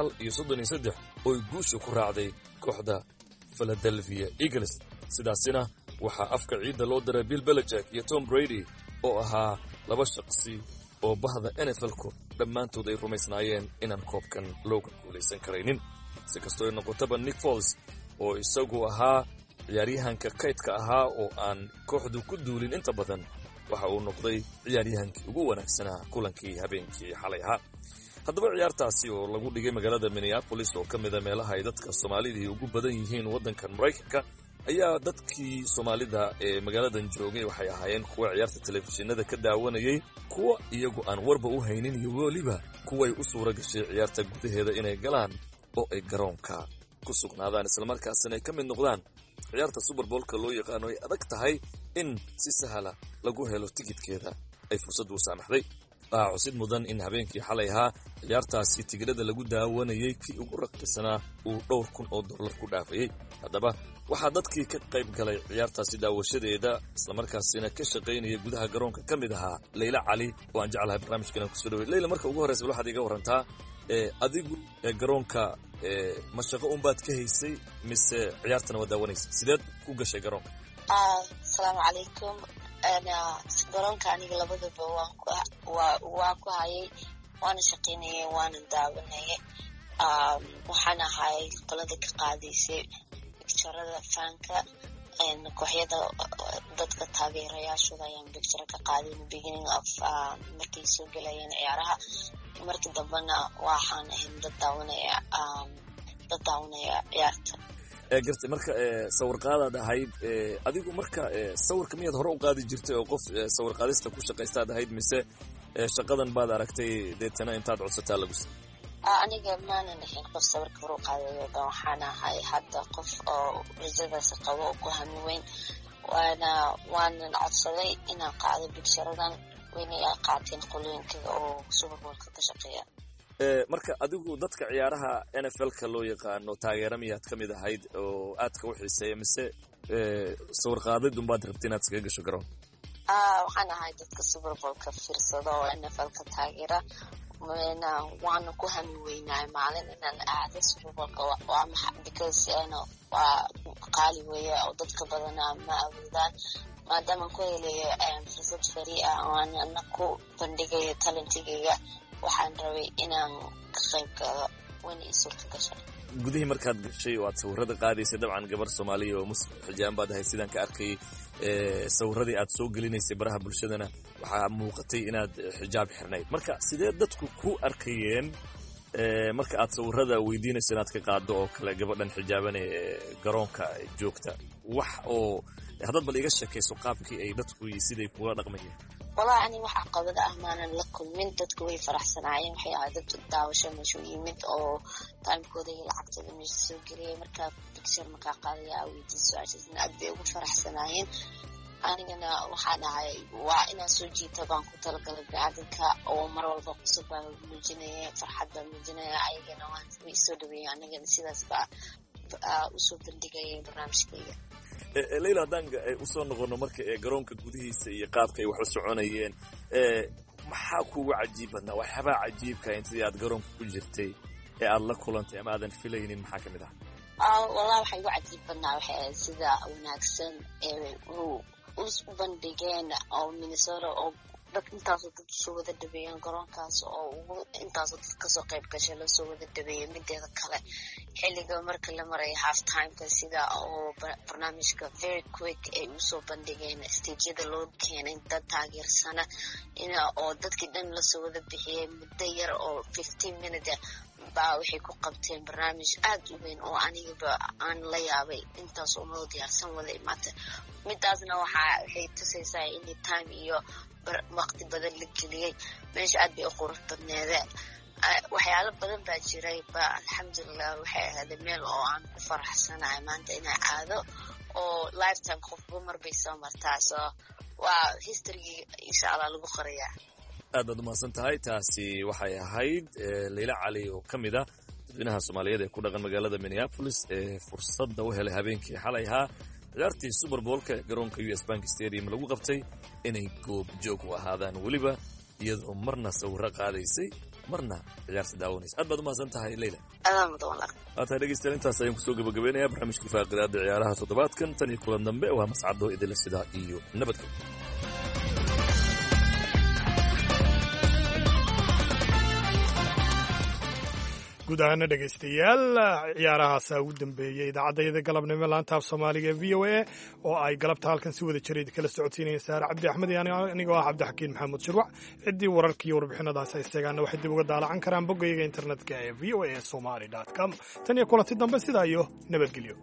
33 oo ay guusha ku raacday kooxda Philadelphia Eagles. sidaasina waxaa afka ciidda loo diray Bill Belichick iyo Tom Brady oo ahaa laba shaqsi oo bahda NFL-ku dhammaantood ay rumaysnaayeen inaan koobkan looga guulaysan karaynin. si kastoo ay noqotaba, Nick Foles oo isagu ahaa ciyaaryahanka kaydka ahaa oo aan kooxdu ku duulin inta badan, waxa uu noqday ciyaaryahankii ugu wanaagsanaa kulankii habeenkii xalay ahaa. haddaba ciyaartaasi oo lagu dhigay magaalada Minneapolis oo ka mid a meelaha ay dadka Soomaalida ugu badan yihiin waddankan Maraykanka, ayaa dadkii Soomaalida ee magaaladan joogay waxay ahaayeen kuwa ciyaarta telefishinada ka daawanayay, kuwa iyagu aan warba u haynin iyo weliba kuway u suura gashay ciyaarta gudaheeda inay galaan oo ay garoonka ku sugnaadaan, islamarkaasina ay ka mid noqdaan ciyaarta Super Bowl-ka loo yaqaano. ay adag tahay in si sahla lagu helo tigidhkeeda, ay fursad u saamaxday. cusid mudan in habeenkii xalay ahaa ciyaartaasi tigidhada lagu daawanayay kii ugu raqiisanaa uu $2,000 ku dhaafayay. haddaba waxaa dadkii ka qayb galay ciyaartaasi daawashadeeda islamarkaasina ka shaqaynaya gudaha garoonka ka mid ahaa Leyla Cali oo aan jeclahay barnaamijkan ku soo dhaweey. Leyla, marka ugu horeysa waxaad iga warantaa adigu garoonka ma shaqo un baad ka haysay mise ciyaartana waa daawanaysay? sideed ku gashay garoonka? Assalaamu calaykum. garoonka aniga labadaba waan ku hayay, waana shaqaynayay, waana daawanayay. waxaan ahay qolada ka qaadaysay bicturada faanka, kooxyada dadka taageerayaashooda ayaan bicture ka qaaday beginning of markay soo galayeen ciyaaraha. markii dambena waxaan ahayn dad daawanaya ciyaarta. gartay marka sawir qaadaad ahayd adigu marka sawirka miyaad hore u qaadi jirtay oo qof sawir qaadista ku shaqaystaad ahayd mise shaqadan baad aragtay deetana intaad codsataa lagu siiyey aniga maanan ahayn qof sawirka hore u qaadayo dhan waxaan ahay hadda qof oo rajadaas qabo oo ku hami weyn waanan codsaday inaan qaado bigsharadan waynay qaateen qolooyinka oo Super Bowl-ka ka shaqeeya marka adigu dadka ciyaaraha NFL-ka loo yaqaano taageero miyaad ka mid ahayd oo aadka u xiiseeya mise sawir qaadid unbaad rabtay inaad iskaga gasho garoon waxaan ahay dadka Super Bowl-ka fiirsada oo NFL-ka taageera waana ku hami weynaay maalin inaan aado Super Bowl-ka waa because waa qaali weeye oo dadka badanaa ma awoodaan maadaama ku helayo fursad fari ah oo aan ku bandhigayo talentigayga waxaan rabay inaan ka qayb galo wani suurta gashay gudihii markaad gashay oo aad sawirada qaadaysay dabcan gabar Soomaaliya oo xijaan baad ahayd sidaan ka arkay sawiradii aad soo gelinaysay baraha bulshadana waxaa muuqatay inaad xijaab xirnayd marka sidee dadku ku arkayeen marka aad sawirada weydiinayso inaad ka qaado oo kale gabadhan xijaaban ee garoonka joogta wax oo hadad bal iga sheekayso qaabkii ay dadku siday kula dhaqmayeen والله أنا واحد قبضة أمانة لكم من تدكوي فرح صناعي وحي عادت الدعوة مش يمد أو تايم كودي العقد اللي مش سوقري مركب بكسر مكاقالية أو يدسوا عشان أدبي وفرح صناعي أنا وحنا وأنا سوجي طبعا كنت القلب بعدك أو مرة البقصة بالجنية فرحة بالجنية أي جنوان ويسودوي يعني جن سيداس بقى أسود الدقيقة برنامج كذا Leila haddaan u soo noqono marka garoonka gudihiisa iyo qaabka ay wax u soconayeen maxaa kugu cajiib badnaa waxyaabaa cajiibka intii aad garoonka ku jirtay ee aad la kulantay ama aadan filaynin maxaa ka mid ah والله waxay ugu cajiib badnaa waxay sida wanaagsan u bandhigeen oo Minnesota oo dad intaas oo dad soo wada dhabeeyeen garoonkaas oo intaas oo dad ka soo qayb gashay la soo wada dhabeeyay mideeda kale xilliga marka la maray half time ka sida oo barnaamijka very quick ay u soo bandhigeen stage-yada loo keenay dad taageersana oo dadkii dhan la soo wada bixiyay muddo yar oo 15 minutes baa waxay ku qabteen barnaamij aad u weyn oo aniga aan la yaabay intaas oo loo diyaarsan wada imaatay midaasna waxay tusaysaa in time iyo waqti badan la geliyay meesha aad bay u qurux badneedeen waxyaalo badan baa jiray ba alxamdulillah waxay ahayd meel oo aan ku faraxsanahay maanta inay aado oo lifetime qofba mar bay soo martaa soo waa history insha Allah lagu qorayaa aad baad umahadsan tahay taasi waxay ahayd Leila Cali oo ka mid ah dadweynaha Soomaaliyeed ee ku dhaqan magaalada Minneapolis ee fursadda u helay habeenkii xalay ahaa ciyaartii Super Bowl-ka garoonka US Bank Stadium lagu qabtay inay goob joog u ahaadaan waliba iyadoo marna sawirro qaadaysay marna ciyaarta daawanaysa aad baad umahadsan tahay Leila aad dhegeystayaal intaas ayaan kusoo gabagabeynayaa barnaamijka faaqidaada ciyaaraha toddobaadkan tan iyo kulan dambe waa mascado idila sidaa iyo nabadgelyo guud ahaana dhegaystayaal ciyaarahaasaa ugu dambeeyey idaacaddayada galabnimo laanta af soomaaliga ee v o a oo ay galabta halkan si wada jiray kala socodsiinayeen saare cabdi axmed iyo anigoo ah cabdixakiin maxamuud shirwac ciddii wararka iyo warbixinadaas haysteegaana waxay dib uga daalacan karaan boggayga internetka ee v o a somali com tan iyo kulanti dambe sidaa iyo nabadgelyo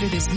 It is